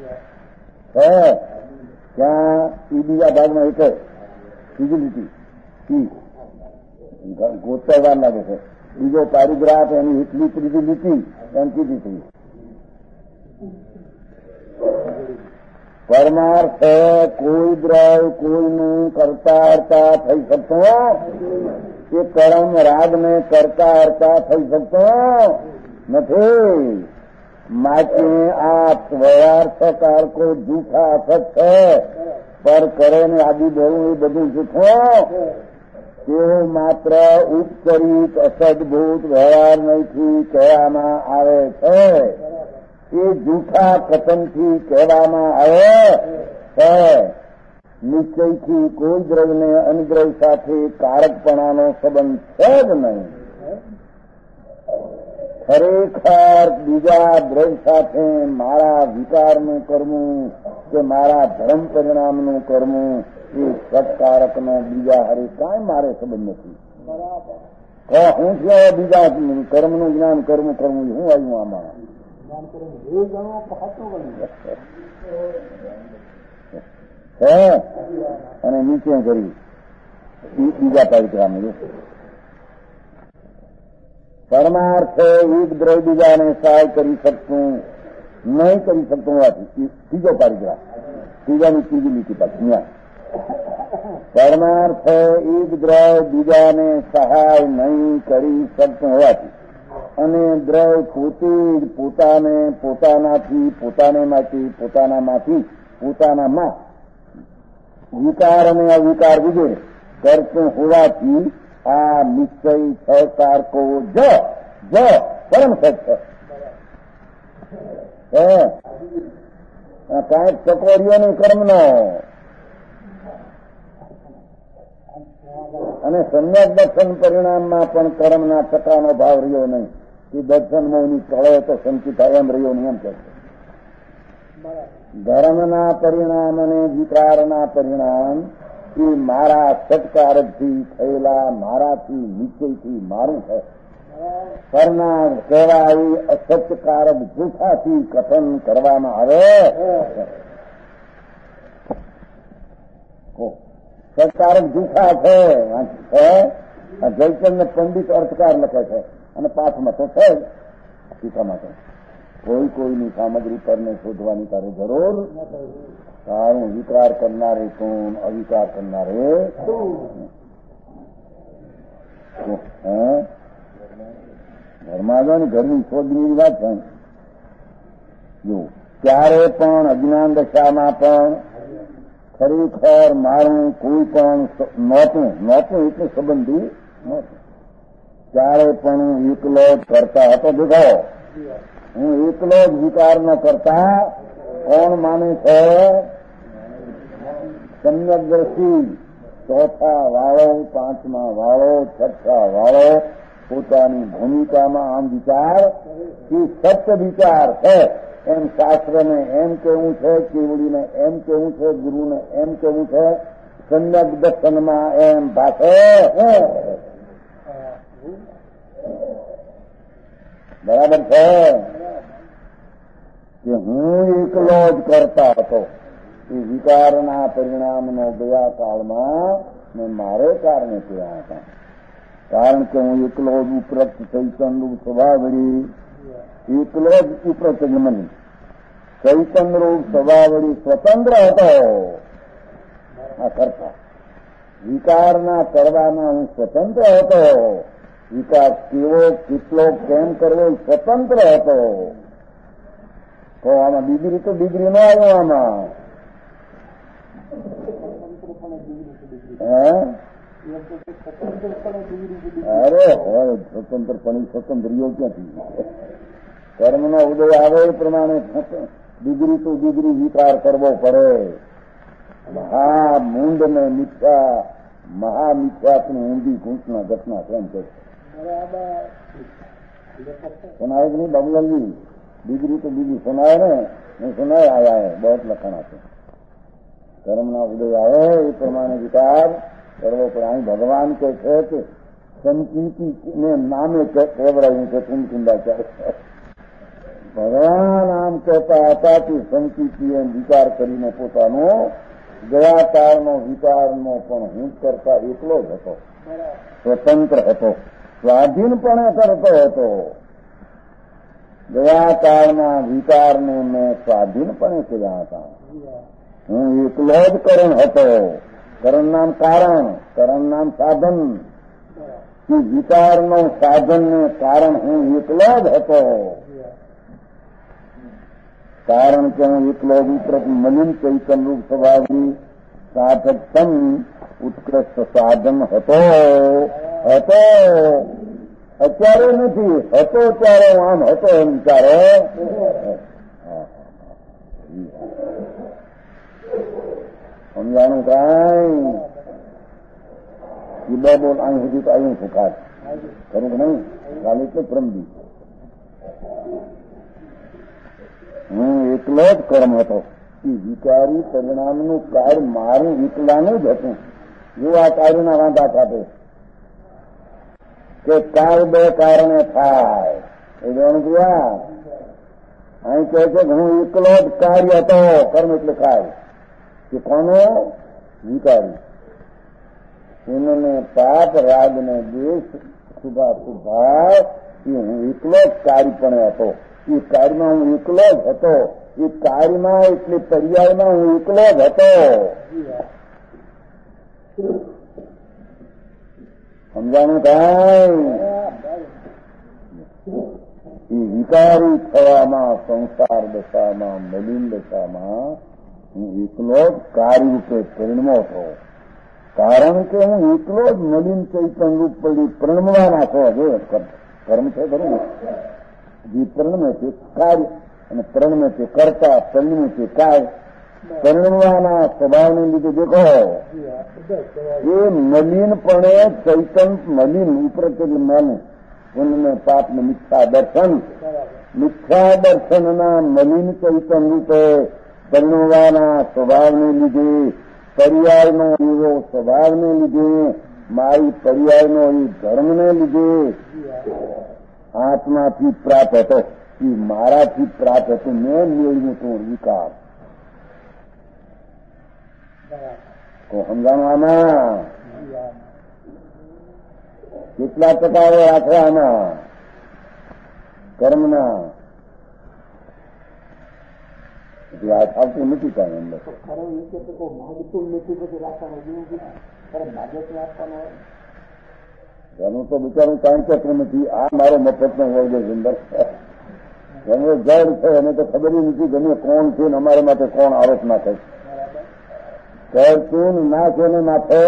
B: ત્યાં એ બીજા ભાગમાં એક ત્રીજી લીટી ગોતવા વાર લાગે છે. બીજો પેરેગ્રાફ એની એટલી ત્રીજી લીટી એમ કીધી હતી. પરમાર્થ કોઈ દ્રવ્ય કોઈનું કરતા હરતા થઈ શકતો, એ કર્મ રાગને કરતા હરતા થઈ શકતો નથી. માટે આ વ્યવહાર્થ કારકો જૂઠા અસત છે, પર કરે ને આદિ બોલવું એ બધું જૂઠું. તેઓ માત્ર ઉપચરિત અસદભૂત વ્યવહાર નહીંથી કહેવામાં આવે છે. એ જૂઠા કથનથી કહેવામાં આવે છે. નિશ્ચયથી કોઈ દ્રવ્યને અનુદ્રવ્ય સાથે કારકપણાનો સંબંધ છે જ નહીં. ખરેખર બીજા દ્રવ્ય સાથે મારા વિકારનું કરવું કે મારા ધર્મ પરિણામનું કરવું એ સત્કારકનો બીજા હરે કાંઈ મારે સંબંધ નથી. હું થયો બીજા કર્મનું જ્ઞાન કરવું હું આવ્યું આમાં અને નીચે કરી બીજા પરિક્રમ પરમાર્થે એક દ્રવ્ય બીજાને સહાય કરી શકતું નહીં કરી શકતું હોવાથી ત્રીજો પરિગ્રાફ ત્રીજાની ત્રીજી લીટી પાછી પરમાર્થે એક દ્રવ્ય બીજાને સહાય નહીં કરી શકતું હોવાથી અને દ્રવ્ય પોતે જ પોતાને પોતાનાથી પોતાનામાં વિકાર અને અવિકાર વિગેરે કરતું હોવાથી આ નિશ્ચય છ કારકો પરમ સત્ય કાંઈક ચકોરીઓની કર્મનો અને સમ્યક દર્શન પરિણામમાં પણ કર્મના ટકાનો ભાવ રહ્યો નહીં. એ દર્શન મોહની ચળે તો સંચિત થાય એમ રહ્યો નહીં એમ કહે છે. ધર્મના પરિણામ અને વિકારના પરિણામ એ મારા સત્કારકથી થયેલા મારાથી નિશ્ચયથી મારું છે. પરના કહેવાય અસત્કારક જૂઠાથી કથન કરવામાં આવે. સત્કારક જૂઠા છે. જયચંદ પંડિત અર્થકાર લખે છે અને પાઠમાં તો છે ટીકામાં તો કોઈની સામગ્રી પરને શોધવાની તારે જરૂર. તારું વિકાર કરનારે કોણ, અવિકાર કરનારે ઘરમાં જો ને ઘરની શોધની વાત છે. જો ત્યારે પણ અજ્ઞાન દશામાં પણ ખરેખર મારું કોઈ પણ નહોતું એટલે સંબંધી નહોતું. ત્યારે પણ હું એકલો જ કરતા હતો. દેખાવો હું એકલો જ વિકાર ન કરતા. કોણ માને છે? સમ્યક દ્રષ્ટિ ચોથા વાળો, પાંચમા વાળો, છઠ્ઠા વાળો પોતાની ભૂમિકામાં આમ વિચાર એ સત્ય વિચાર છે એમ શાસ્ત્રને એમ કહેવું છે, કેવડીને એમ કહેવું છે, ગુરુને એમ કહેવું છે, સમ્યક દર્શનમાં એમ ભાષે. બરાબર છે કે હું એકલો જ કરતા હતો. એ વિકારના પરિણામનો ગયા કાળમાં ને મારે કારણે ત્યાં હતા. કારણ કે હું એકલો જ ઉપરત ચૈતનરૂપ સ્વભાવડી, એકલો જ ઉપરત મન ચૈતનરૂપ સ્વભાવડી સ્વતંત્ર હતો. આ કરતા વિકારના કરવામાં હું સ્વતંત્ર હતો. વિકાર કેવો, કેટલો, કેમ કરવો સ્વતંત્ર હતો. તો આમાં ડિગ્રી તો ડિગ્રી ન આવ્યો આમાં. અરે હોય સ્વતંત્રપણી સ્વતંત્રીઓ ક્યાંથી? કર્મનો ઉદય આવે એ પ્રમાણે ડિગ્રી તો ડિગ્રી વિકાર કરવો પડે. મહામૂંડ ને મિથ્યા, મહામિથ્યાની ઊંધી ઘૂંટના ઘટના કેમ છે? સુનાય કે નહીં બાબુલાલજી? ડિગ્રી તો ડિગ્રી સુનાય ને, નહીં સુનાય આયા હે બહુ લખાણા છે. કર્મના ઉદય આવે એ પ્રમાણે વિકાર કરવો પડે. અહીં ભગવાન કહે છે કે સંકીર્તિ ને નામે કેવડાવ્યું છે કુંડકુંડાચાર્ય. ભગવાન આમ કહેતા હતા કે સંકીર્તિએ વિચાર કરીને પોતાનો ગયા કાળનો વિચારનો પણ હું કરતા એકલો જ હતો, સ્વતંત્ર હતો, સ્વાધીનપણે કરતો હતો. ગયા કાળના વિચારને મેં સ્વાધીનપણે કર્યા હતા. હું એકલો જ કરણ હતો. કરણ નામ કારણ, કરણ નામ સાધન. વિચારનો સાધન ને કારણ હું એકલો જ હતો. કારણ કે હું એકલો જ ઉપરત મલિન ચૈતનરૂપ સ્વભાવની સાધકતમ ઉત્કૃષ્ટ સાધન હતો. અત્યારે નથી, હતો ત્યારે હું આમ હતો એમ વિચારો. સમજાણું કાંઈ? બે બોલ અહીં સુધી તો આવ્યું સુખાત ખરું કે નહીં? કાલે એટલે પ્રમદી હું એકલો જ કર્મ હતો. એ વિચારી પરિણામનું કાર્ય મારું એકલાનું જ હતું. જો આ કાર્યના વાંધા ખાતે કે કાર્ય બે કારણે થાય એ જોવાનું જોયા. અહીં કહે છે કે હું એકલો જ કાર્ય હતો. કર્મ એટલે કાર્ય કે કોનો? વિચારી. એને પાપ, રાગ ને દ્વેષ, શુભાશુભાવ એ હું એકલો જ કાર્યપણે હતો. એ કાર્યમાં હું એકલો જ હતો. એ કાર્યમાં એટલે પર્યાયમાં હું એકલો જ હતો. સમજાણું કાંઈ? એ વિકારી થવામાં, સંસાર દશામાં, મલિન દશામાં હું એકલો જ કાર્યરૂપે પરિણમો હતો. કારણ કે હું એકલો જ મલિન ચૈતન રૂપ પડી પ્રણમવાના છો. જે કર્મ છે ખરું ને, જે પ્રણમે છે કાર્ય અને પ્રણમે છે કર્તા, પરિણમે છે કાર્ય. પરિણમવાના સ્વભાવને લીધે દેખો એ મલિનપણે ચૈતન મલિન ઉપરત મન પુણ્ય પાપ ને મિથ્યા દર્શન, મિથ્યા દર્શનના મલિન ચૈતન રૂપે પરિણમવાના સ્વભાવને લીધે, પર્યાયનો એવો સ્વભાવને લીધે, મારી પર્યાયનો એ ધર્મને લીધે આત્માથી પ્રાપ્ત હતો. એ મારાથી પ્રાપ્ત હતું. મેં મેળવ્યું હતું વિકાર. તો સમજાણું આમાં કેટલા પ્રકારો રાખે આમાં કર્મના? આવતું નથી કાંઈ અંદર. એનું તો બિચારું કાંઈ ચક્ર નથી. આ મારો મફતનો વર્ગ છે અંદર. એનો જળ છે એને તો ખબર નથી ગમે કોણ છે ને અમારા માટે કોણ આરોપ નાખે છે. કરતું ના છે ને માથે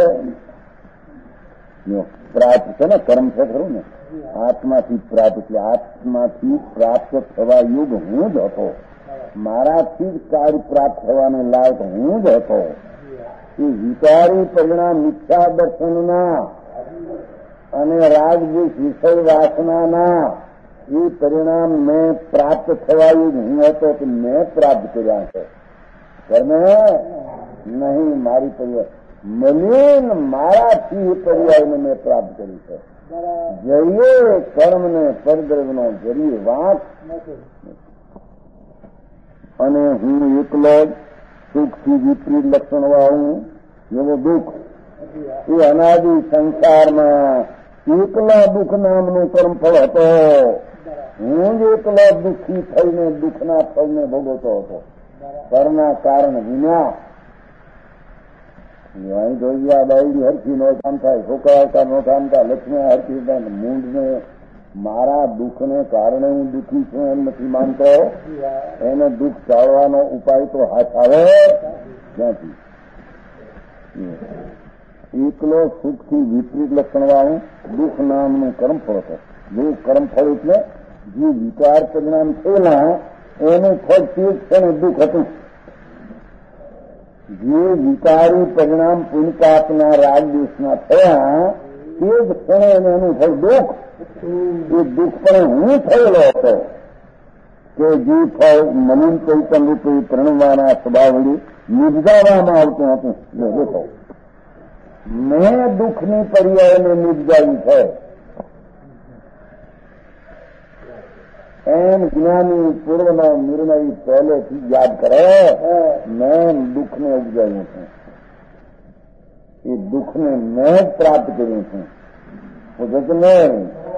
B: પ્રાપ્ત છે ને કર્મ છે ખરું ને. આત્માથી પ્રાપ્ત એટલે આત્માથી પ્રાપ્ત થવા યુગ હું જ હતો. મારાથી જ કાર્ય પ્રાપ્ત થવાને લાયક હું જ હતો. એ વિચારી પરિણામ મિથ્યા દર્શનના અને રાજદ્વેષ વિષય વાસનાના એ પરિણામ મેં પ્રાપ્ત થવા યુગ હું હતો કે મેં પ્રાપ્ત કર્યા છે. કર્મે નહીં, મારી પર્યાય મલિન મારાથી એ પર્યાયને મેં પ્રાપ્ત કરી છે. જરીએ કર્મને પરદ્રવ્યનો જરીએ વાંક અને હું એકલો જ સુખથી વિપરીત લક્ષણ વાળું એવો દુઃખ એ અનાદિ સંસારમાં એકલા દુઃખ નામનું કર્મફળ હતો. હું જ એકલા દુઃખી થઈને દુઃખના ફળને ભોગવતો હતો. પરના કારણ વિના અહીં જોઈએ આ બાયડી હરખી નો કામ થાય, છોકરા નો કામ થાય, લક્ષ્મી હરખી થાય, મૂંઢને મારા દુઃખને કારણે હું દુઃખી છું એમ નથી માનતો. એને દુઃખ ટાળવાનો ઉપાય તો હાથ આવે ક્યાંથી? એકલો સુખથી વિપરીત લક્ષણવાળું દુઃખ નામનું કર્મફળ હતો. જે કર્મફળ એટલે જે વિકાર પરિણામ થયેલા એનું ફળ તે ક્ષણે દુઃખ હતું. જે વિકારી પરિણામ પુણ્યપાપના રાગ દેશના થયા તે જ ક્ષણે એનું ફળ દુઃખ. એ દુઃખ પણ હું થયેલો હતો કે જે ફળ મનન ચૈતન્ય રૂપે પ્રણવવાના સ્વભાવ વડે નિપજાવવામાં આવતું હતું. દેખો મેં દુઃખની પર્યાયને નિપજાવી છે એમ જ્ઞાની પૂર્વનો નિર્ણય પહેલેથી યાદ કરે. મેં દુઃખને ઉપજાવ્યું છું, એ દુઃખને મેં જ પ્રાપ્ત કર્યું છું. નહીં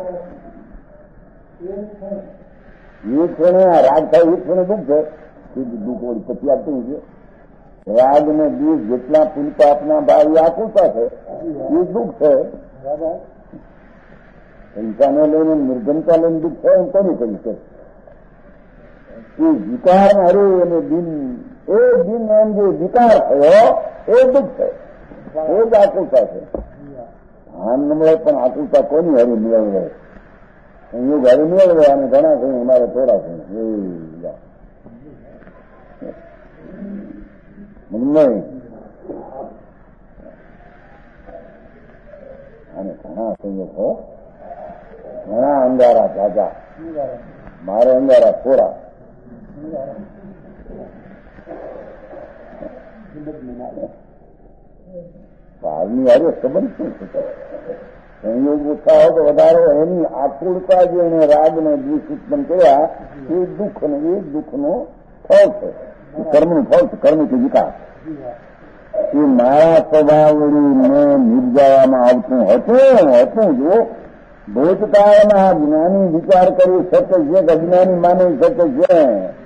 B: એ ક્ષણે આ રાગ થાય એ ક્ષણે દુઃખ છે. દુઃખ ઓળી પછી આપતું છે. રાગ ને દુઃખ જેટલા પુલપાપના ભાવી આકુલતા છે એ દુઃખ છે. પૈસાને લઈને નિર્ગમતા લઈને દુઃખ છે એમ કોની કરી છે? એ વિકાર હરે અને દિન એ દિન એમ જે વિકાર થયો એ દુઃખ છે. એ જ આકુલતા છે. આમ મળે પણ આકુલતા કોની હરી મેળવે? સંયોગ હરી મેળવે અને ઘણા છે અમારે થોડા છે નહીં. અને ઘણા સંયોગો ઘણા અંધારા જાજા, મારે અંધારા થોડા. બહારની હારે સંબંધ શું છે? સંયોગ ઓછા હોય તો વધારો એની આકુળતા જે એને રાગ ને દ્વેષ ઉત્પન્ન કર્યા એ દુઃખ ને એ દુઃખનો ફળ છે. કર્મનું ફળ છે. કર્મ કે વિકાસ એ મારા સ્વભાવ વળી મેં નિર્જાવામાં આવતું હતું. જો ભૂતકાળમાં જ્ઞાની વિચાર કરી શકે છે કે અજ્ઞાની માની શકે છે.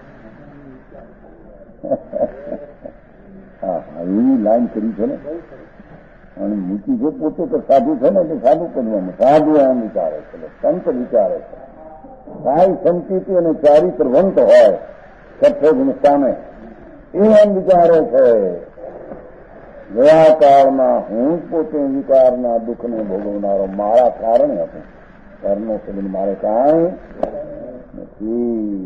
B: એવી લાઈન કરી છે ને અને મૂકી છે પોતે તો સાધુ છે ને એટલે સાધુ કરવામાં સાધુ એમ વિચારે છે, સંત વિચારે છે. કાંઈ સંકિત અને ચારિત્રવંત હોય સત્સંગની સામે એ એમ વિચારે છે ગયા કાળમાં હું પોતે વિકારના દુઃખને ભોગવનારો મારા કારણે હતો. કર્મનો સંબંધ મારે કાંઈ નથી.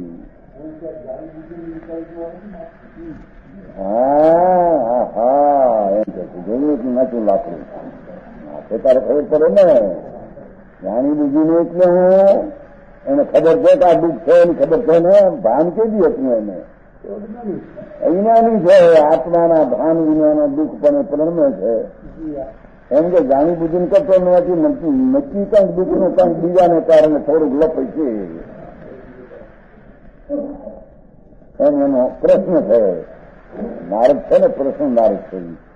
B: એમ કે જોયું નાચું લાકડું નાખે તારે ખબર પડે ને. જાણી બીજી ને એટલે હું એને ખબર છે કે આ દુઃખ છે એની ખબર છે ને ભાન કેવી હતું એને અજ્ઞાની છે. આત્માના ભાન વિનાનો દુઃખ પણ પ્રણમે છે. એમ કે જાણી બુદ્ધિને કરતો નથી નક્કી કંઈક દુઃખનું કંઈક બીજાને કારણે થોડુંક લપે છે એમ એનો પ્રશ્ન થયો. નારદ છે ને પ્રશ્ન નારદ છે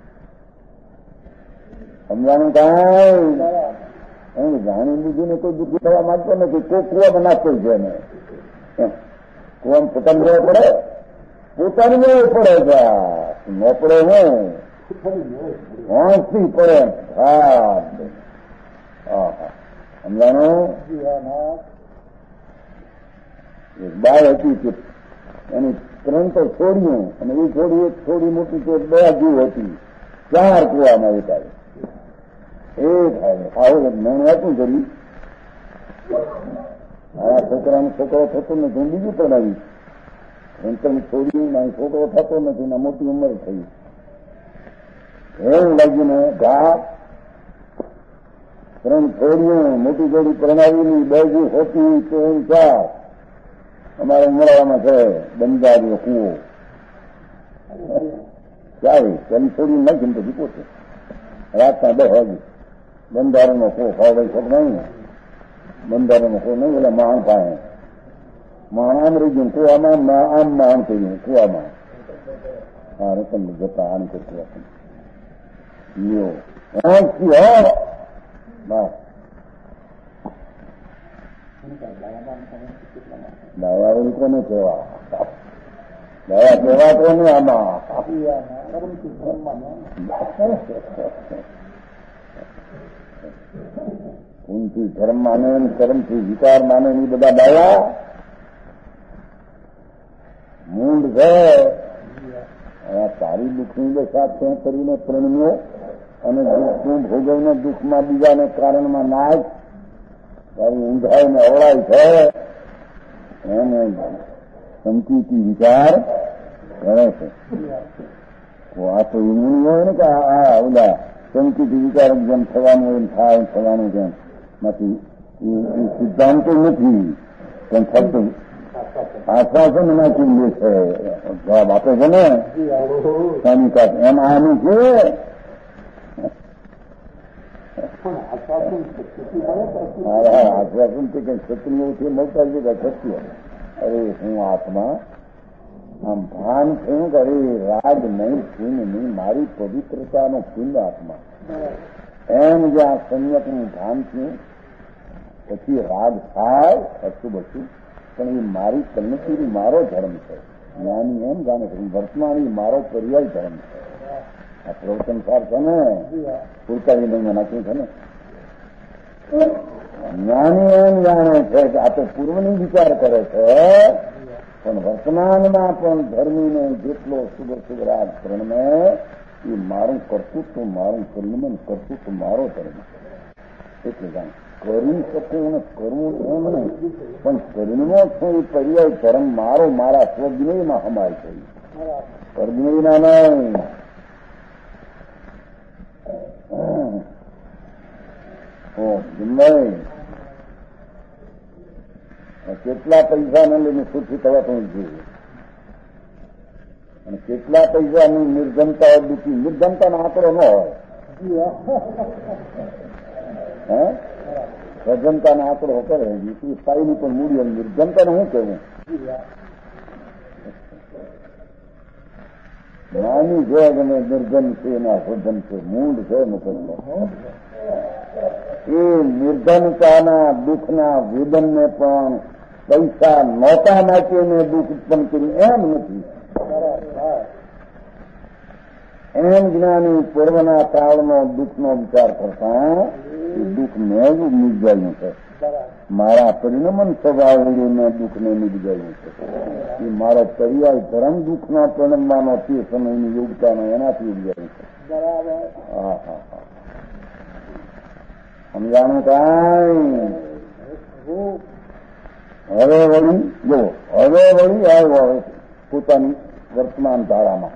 B: સમજાનું કાંઈ એમ જાણી બુદ્ધિને કોઈ દુઃખી થવા માંગતો નથી. કોઈ કુવામાં નાખતો છે એને કુવામાં પોતાની રહેવું પડે, પોતાની રહેવું પડે છે ન પડે હું વાંચવી પડે. હા સમજાનું. એક બાળ હતી કે એની 3 તો છોડ્યું અને એ છોડી એક છોડી મોટી તો 2 જીવ હતી. 4 કુવામાં ઉતારે એ થાય આવું મેં હતું કરી મારા છોકરાનો છોકરો થતો નથી હું બીજું પડાવી છોડી મારી છોકરો થતો નથી ને મોટી ઉંમર થઈ એવું લાગીને ઘા 3 છોડીઓ મોટી જોડી પરણાવીની 2 જીવ હોતી 3 4 અમારા ઉમરાળામાં છે બંધારીઓ કુવો ચાવી તેની છોડી નાખીને પછી પોતે રાતના 2 વાગે બંધારણનો કુવો ખાવા શોખ નહીં. બંધારણનો કુવો નહીં એટલે માણ પાસે માણ આમ રહી ગયું કુવામાં આમ માણ થઈ ગયું કુવામાં. હા રતન જતા આમ કરતું લ્યો એથી હો બસ દયા કોને કહેવા દયા કહેવા કોને આમાં ઊંથી ધર્મ માને કર્મથી વિચાર માને એ બધા દયા મૂંડ છે. તારી દુઃખની દશા ત્યાં કરીને પ્રણમ્યો અને દુઃખનું ભોગવને દુઃખમાં બીજાને કારણમાં નાચ તારી ઊંધાઈને અવળાય છે એને સંકિતી વિચાર કરે છે. આ તો એવું હોય ને કે આ ઓલા સંકિતી વિચાર જેમ થવાનું એમ થાય થવાનું જેમ નથી એ સિદ્ધાંતો નથી પણ ફક્ત આશ્વાસન નાખી લે છે જવાબ આપે છે ને સ્વામી પાસે એમ આનું છે. આશ્વાસન થી કઈ ક્ષત્રિયો છે મળતા છે સત્ય અરે હું આત્મા આમ ભાન થયું કે અરે રાગ નહીં પુણ્ય નહીં મારી પવિત્રતાનો પુણ્ય આત્મા એમ જ્યાં સંયમનું ભાન થયું પછી રાગ થાય અશુભ અશુભ પણ એ મારી કલ્નકીરી મારો ધર્મ છે. જ્ઞાની એમ જાણે છે વર્તમાન એ મારો પર્યાય ધર્મ છે. આ પ્રવચન સાર છે ને પૂરતાવી નહીં નાખ્યું છે ને જ્ઞાની એમ જાણે છે કે આ તો પૂર્વની વિચાર કરે છે પણ વર્તમાનમાં પણ ધર્મીને જેટલો શુભ રાગ પ્રણમે એ મારું કર્તૃત્વ મારું કલ્યાણ કર્તૃત્વ મારો ધર્મ છે. એટલે જાણે કરી શકું અને કરવું એમ નહીં પણ કરીનો છો એ પર્યાય ધર્મ મારો મારા સ્વજ્ઞમાં હમાય છે પરજ્ઞના નહીં. કેટલા પૈસા ને લઈને સુખી થવા પણ જોઈએ અને કેટલા પૈસાની નિર્ધનતા દુઃખી નિર્ધનતાનો આંકડો ન હોય સજનતાનો આંકડો કરે સ્થાયીની પણ મૂડી અને નિર્ધનતાને શું કહેવું નાની છે અને નિર્ધન છે એના સજન છે મૂળ છે મતલબ એ નિર્ધનતાના દુઃખના વેદનને પણ પૈસા નહોતા નાખીને દુઃખ ઉત્પન્ન કર્યું એમ નથી. એમ જ્ઞાની પૂર્વના કાળનો દુઃખનો વિચાર કરતા એ દુઃખ મેં જ નિર્જાયું છે. મારા પરિણમન સ્વભાવ મેં દુઃખને નિર્જાયું છે. એ મારો પર્યાય ધર્મ દુઃખના પરિણમવાનો તે સમયની યોગતાનો એનાથી ઉર્જાયું છે. હા હા હા સમજાણું કાંઈ. હવે વળી જો હવે વળી આવ્યો પોતાની વર્તમાન ધારામાં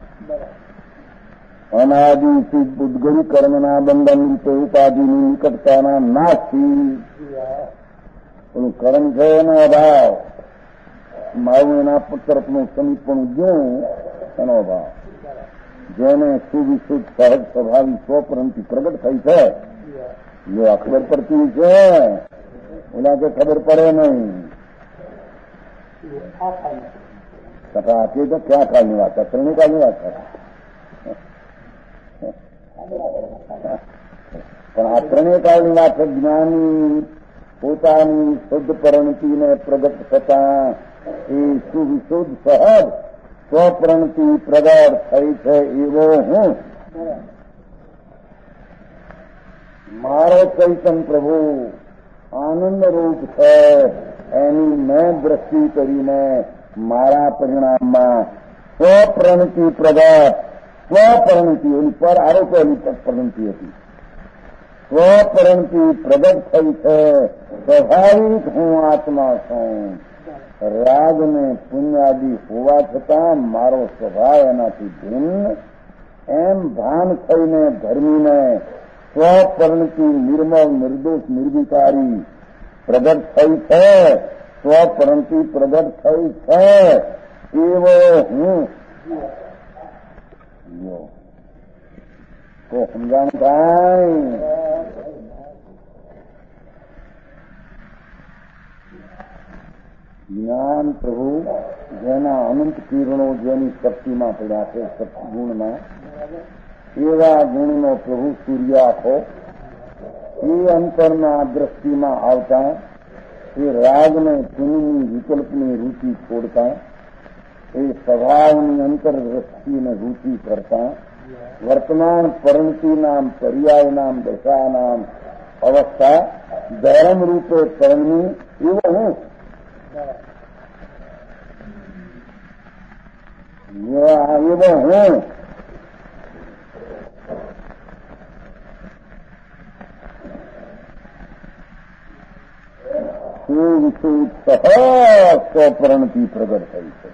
B: અનાદિ સિદ્ધ ઉદ્ગરી કર્મના બંધન રૂપે ઉપાધિની નિકટતાના નાશથી પેલું કર્મ છે એનો અભાવ મારું એના તરફનું સમીપણું જોઉં એનો અભાવ જેને સુવિશુદ્ધ સહજ સ્વભાવી સ્વપરંથી પ્રગટ થઈ છે જો આ ખબર પડતી છે એના કે ખબર પડે નહીં કથા આપીએ તો ક્યાં કાલની વાત છે ત્રણેય કાલની વાત છે પણ આ ત્રણેય કાળની વાત છે. જ્ઞાની પોતાની શુદ્ધ પરિણતિને પ્રગટ થતા એ સુવિશુદ્ધ સહજ સ્વપ્રણતિ પ્રગટ થઈ છે એવો હું મારો ચૈતન પ્રભુ આનંદ રૂપ છે એની મેં દ્રષ્ટિ કરીને મારા પરિણામમાં સ્વપ્રણતિ પ્રગટ સ્વપરણતિ એની પર આરોપ એની પરિણતિ હતી સ્વપરણતિ પ્રગટ થઈ છે. સ્વાભાવિક હું આત્મા છું. રાગને પુણ્યાદિ હોવા છતાં મારો સ્વભાવ એનાથી ભિન્ન એમ ભાન થઈને ધર્મીને સ્વપરણતિ નિર્મળ નિર્દોષ નિર્વિકારી પ્રગટ થઈ છે. સ્વપરણતિ પ્રગટ થઈ છે એવો હું તો સમજાણ કાંઈ. જ્ઞાન પ્રભુ જેના અનંત કિરણો જેની શક્તિમાં પડ્યા છે સત્ગુણમાં એવા ગુણનો પ્રભુ સૂર્ય આખો એ અંતરના દ્રષ્ટિમાં આવતા એ રાગને પુનની વિકલ્પની રૂચિ છોડતા એ સ્વભાવની અંતરદ્રષ્ટિને રૂચિ કરતા વર્તમાન પરિણતિનામ પર્યાયનામ દશાનામ અવસ્થા ધર્મ રૂપે તરણની એવો હું એવો હું એ વિશે સહજ પરિણતિ પ્રગટ થઈ છે.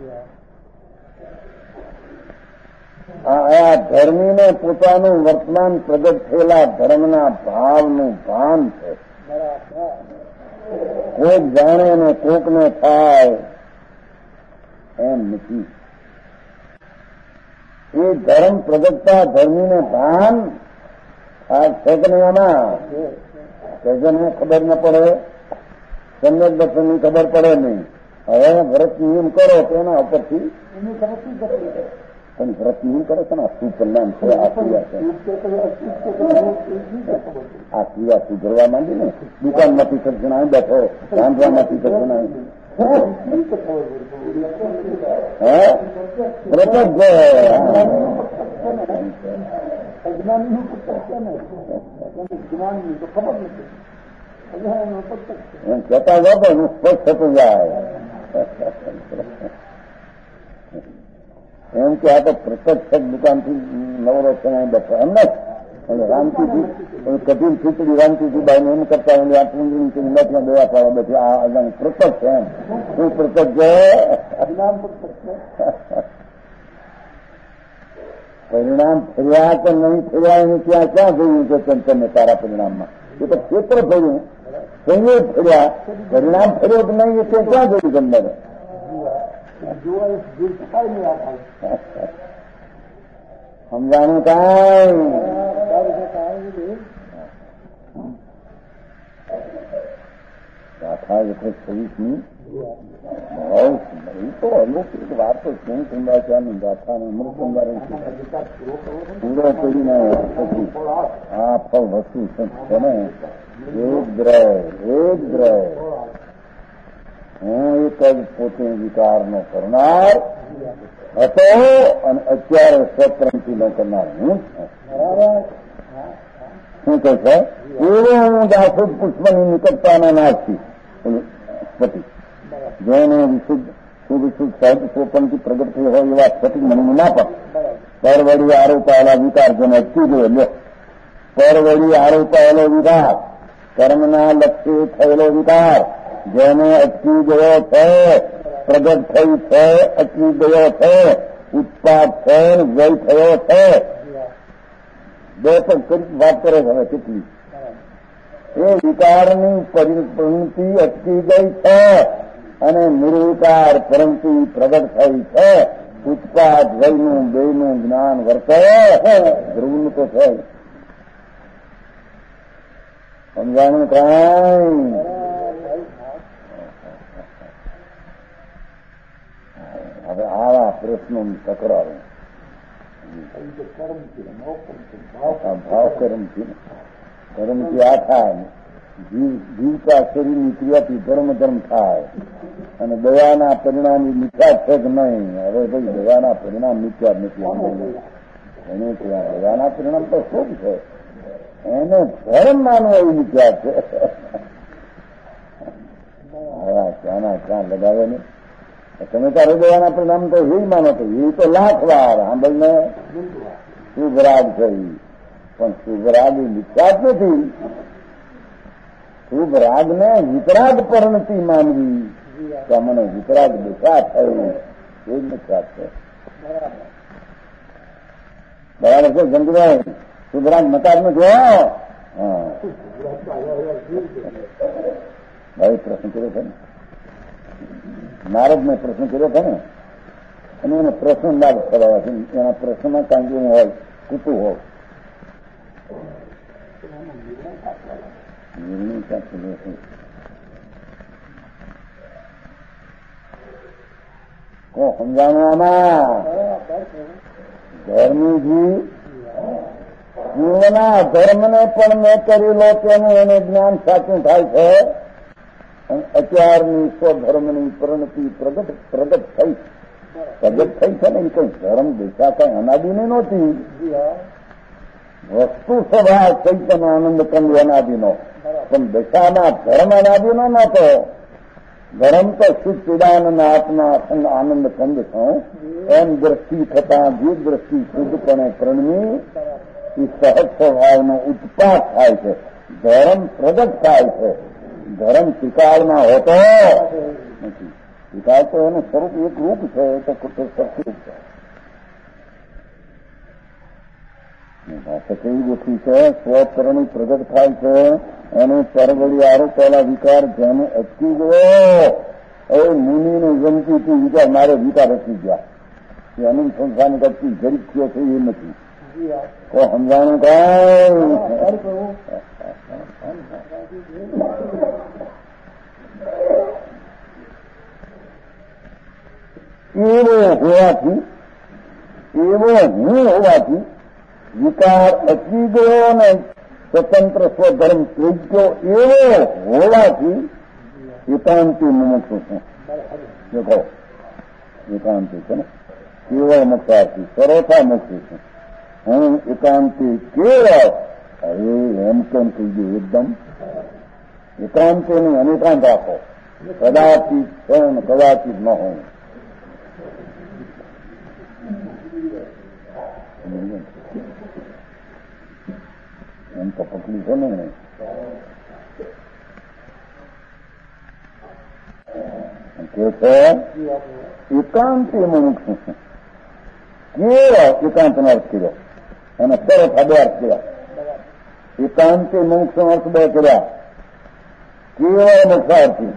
B: આ ધર્મીને પોતાનું વર્તમાન પ્રગટ થયેલા ધર્મના ભાવનું ભાન છે. કોક જાણે ને કોકને થાય એમ નથી. એ ધર્મ પ્રગટતા ધર્મીને ભાન આ છે કે નહીં? આમાં સજનને ખબર ન પડે, સમ્યક દર્શનની ખબર પડે નહીં. હવે વ્રત નિયમ કરો તો એના ઉપરથી પણ વ્રત નિયમ કરે છે ને શું કલ્યાણ છે. આ ક્રિયા છે, આ ક્રિયા સુધરવા માંડી ને દુકાનમાંથી કરશે અહીં બેઠો રાંધવામાંથી કરશે એમ કહેતા જાઓ તો એનું સ્પષ્ટ થતું જાય. એમ કે આ તો પ્રત્યક્ષ દુકાનથી નવરો છે બેઠો એમ ને રામતીથી કઠિન ખીચડી રામતીથી બાઈને એમ કરતા હોય આ પૂંજરી બેઠા દયા પાવા બેઠી આ અજાણ પ્રત્યક્ષ છે. એમ શું પ્રત્યક્ષ છે? પરિણામ ફર્યા કે નહીં ફર્યા એનું ત્યાં ક્યાં જોયું છે તમે તારા પરિણામમાં? એ તો ક્ષેત્ર ફર્યું, સંયોગ ફર્યા, પરિણામ ફર્યો કે નહીં એ ક્યાં જોયું તમને? સમજાણું કાંઈ ગાથા 126ની તો અલૌકિક વાતો શું કુંભાચારની ગાથાને અમૃતકુંભારે પૂરો કરીને પછી આ ફળ વસ્તુ છે ને એક દ્રવ હું એક જ પોતે વિકારનો કરનાર હતો અને અત્યારે સ્વતંત્રી નો કરનાર હું શું કહે છે? એવો હું દાસુદ પુષ્પની નિકટતાના નાશથી સ્ફટિક જેને વિશુદ્ધ સુવિશુદ્ધ સહજ સ્વપનથી પ્રગટ થઈ હોય એવા સ્ફટિક મણીનું ના પણ પરવડી આરોપાયેલા વિકાર જેને અટકી ગયો લ્યો. પરવડી આરોપાયેલો વિકાર, કર્મના લક્ષ્ય થયેલો વિકાર જેને અટકી ગયો છે, પ્રગટ થઈ છે, અટકી ગયો છે, ઉત્પાદ છે, વ્યય થયો છે. બે પણ કરી વાત કરે છે હવે કેટલી એ વિકારની પરિણતિ અટકી ગઈ છે અને નિર્વિકાર પરિણતિ પ્રગટ થઈ છે. ઉત્પાદ વયનું બેનું જ્ઞાન વર્તે ધ્રુવનું તો છે. સમજાણું કાંઈ? હવે આવા પ્રશ્નોની તકરાર ભાવ કર્મથી આ થાય. જીવતા શરીરની ક્રિયાથી ધર્મ થાય અને દયાના પરિણામ મિથ્યા છે કે નહીં? હવે ભાઈ દયાના પરિણામ મિથ્યા નથી. એને દયાના પરિણામ તો શું છે? એને ધર્મ માનવો એ મિથ્યા છે. ક્યાંના ક્યાં લગાવે ને તમે તારે દયાના પરિણામ તો એ માનો તો એ તો લાખ વાર સાંભળને શુભરાગ થઈ, પણ શુભરાગ એ મિથ્યા જ નથી. શુભ રાગને વિતરાગ પરિણતિ માનવી તો મને વિતરાગ દિશા થઈ એ જ મિથ્યા છે. બરાબર છે જંતુભાઈ? શુભરાગ મતાજ નથી. ભાઈ પ્રશ્ન કર્યો છે ને, નારદને પ્રશ્ન કર્યો છે ને, અને એને પ્રશ્ન લાભ કરાવવા છે. એના પ્રશ્નમાં કાંઈ હોય કૂતું હોય નિર્ણય ક્યાં સમજાણું આમાં ધર્મીજી પૂર્ણના ધર્મને પણ મેં કરી લો તેનું એને જ્ઞાન સાચું થાય છે. અત્યારની સ્વધર્મની પરિણતિ પ્રગટ થઈ છે ને એ કઈ ધર્મ દિશા કઈ અનાદિની નહોતી. વસ્તુ સ્વભાવ ચૈતન્ય આનંદ કંદ અનાદિનો, પણ દશામાં ધર્મ અનાદિનો નહોતો. ધર્મ તો શુદ્ધ ચિદાનંદ આત્મા અખંડ આનંદ કંદ છો એમ દ્રષ્ટિ થતા જે દ્રષ્ટિ શુદ્ધપણે પ્રણમી એ સહજ સ્વભાવનો ઉત્પાદ થાય છે. ધર્મ પ્રગટ થાય છે. ધર્મ ત્રિકાળમાં હોતો નથી. ત્રિકાળ તો એનું સ્વરૂપ એક રૂપ છે, એ તો સરખું છે. ભાષા કેવી ગોઠવી છે? સ્વકરણી પ્રગટ થાય છે એને પરવડિયારો પહેલા વિકાર જેને અટકી ગયો એ મુનિને ગમતીથી વિચાર મારે વિકાર અટકી ગયા એ અનુસંધાન કરતી જરીક થયો છે એ નથી. તો સમજાણું એવો હું હોવાથી વિકાર અટકી ગયો ને સ્વતંત્ર સ્વધર્મ થઈ ગયો એવો હોવાથી એકાંતિ મુમુક્ષુ છું. દેખો એકાંતિ છે ને કેવળ મોક્ષાર્થી સરોથા મોક્ષી છું હું. એકાંતિ કેવળ હવે એમ કેમ કહી ગયું એકદમ એકાંતિની અનેકાંત રાખો. કદાચિત છે ને કદાચિત ન હોય. એમ તો પકડી છે ને કે છે એકાંતિ મુમુક્ષુ છું. કેવળ એકાંતનો અર્થ કર્યો અને સરસ બે અર્થ કર્યા. એકાંતિ મુમુક્ષુ અર્થ બે કર્યા. કેવળ મોક્ષાર્થી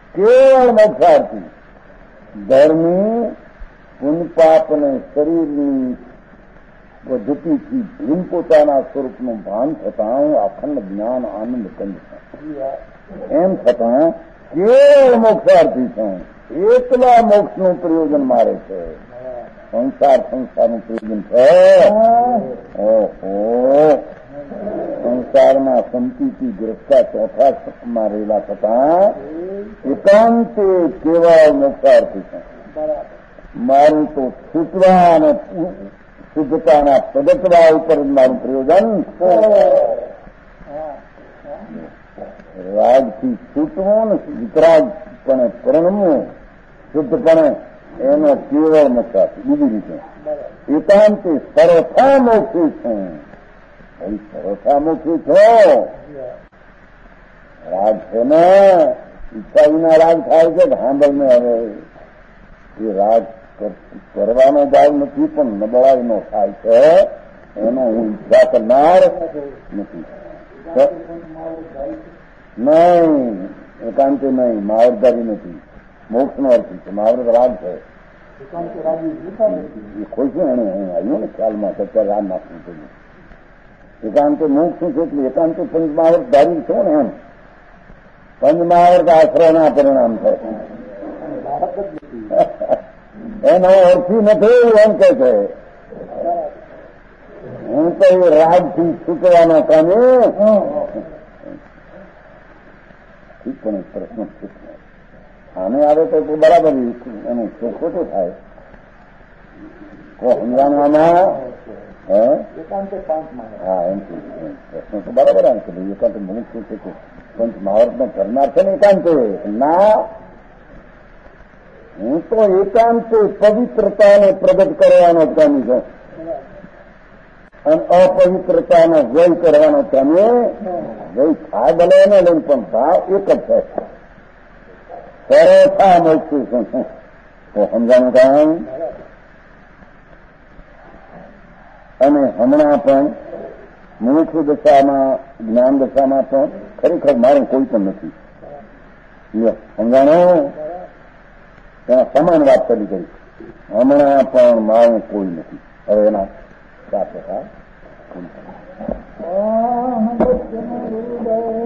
B: ધર્મી પુનપાપ અને શરીરની પદ્ધતિથી ભીમ પોતાના સ્વરૂપનું ભાન થતાં અખંડ જ્ઞાન આનંદ કંદ એમ થતાં કેવળ મોક્ષાર્થી છું. એકલા મોક્ષનું પ્રયોજન મારે છે. સંસારનું પ્રયોજન છે. ઓહો સંસારમાં સંતિથી ગ્રસ્તા ચોથામાં રહેલા થતાં એકાંતે કેવળ મોક્ષાર્થી છું. મારું તો છૂટવા અને શુદ્ધતાના પ્રગટવા ઉપર મારું પ્રયોજન. રાજથી છૂટવું ને વિતરાગપણે પરણવું શુદ્ધપણે એનો કેવળ મોક્ષાર્થી. બીજી રીતે એકાંતે સરોથા મોક્ષી છું. ભાઈ સરોથા મોક્ષી છો. રાગ છે ને ઈચ્છા વિના રાગ થાય છે. સાંભળને હવે એ રાગ કરવાનો ભાવ નથી પણ નબળાઈનો થાય છે એનો હું ઈચ્છા કરનાર નથી. નહીં એકાંતિ નહીં, માવરદારી નથી. મોક્ષનો અર્થ છે. માવરત રાગ છે. એ કોઈ શું એને આવ્યું ને ખ્યાલમાં સત્તર રાગ નાખવું જોઈએ. એકાંતે મોક્ષ શું છે એટલે એકાંતે પંચમાવર્ત ધારી છો ને એમ. પંચમાવર્ત આશ્રયના પરિણામ છે. એનો અર્થી નથી એમ કે છે. હું તો એ રાગથી છૂટવાનો કામે ઠીક પણ એક પ્રશ્ન આને આવે તો બરાબર એનું ખોટું થાય. સમજાવવામાં હા એમ પ્રશ્ન તો બરાબર આવે છે. ભાઈ એકાંત મુક્ત છે કે પંચ મહાવર્તનો કરનાર છે ને એકાંતે ના. હું તો એકાંતે પવિત્રતાને પ્રગટ કરવાનો કામી છું અને અપવિત્રતાનો વ્યય કરવાનો કામી. વ્યય થાય ભલે એને લઈને પણ ભાવ એક જ છે. સરોથા મોક્ષી છું તો સમજાનું કામ. અને હમણાં પણ મુમુક્ષ દશામાં જ્ઞાન દશામાં પણ ખરેખર મારું કોઈ પણ નથી. સમજાણો ત્યાં સમાન વાત કરી. હમણાં પણ મારું કોઈ નથી. હવે એના પ્રાપ્ત થાય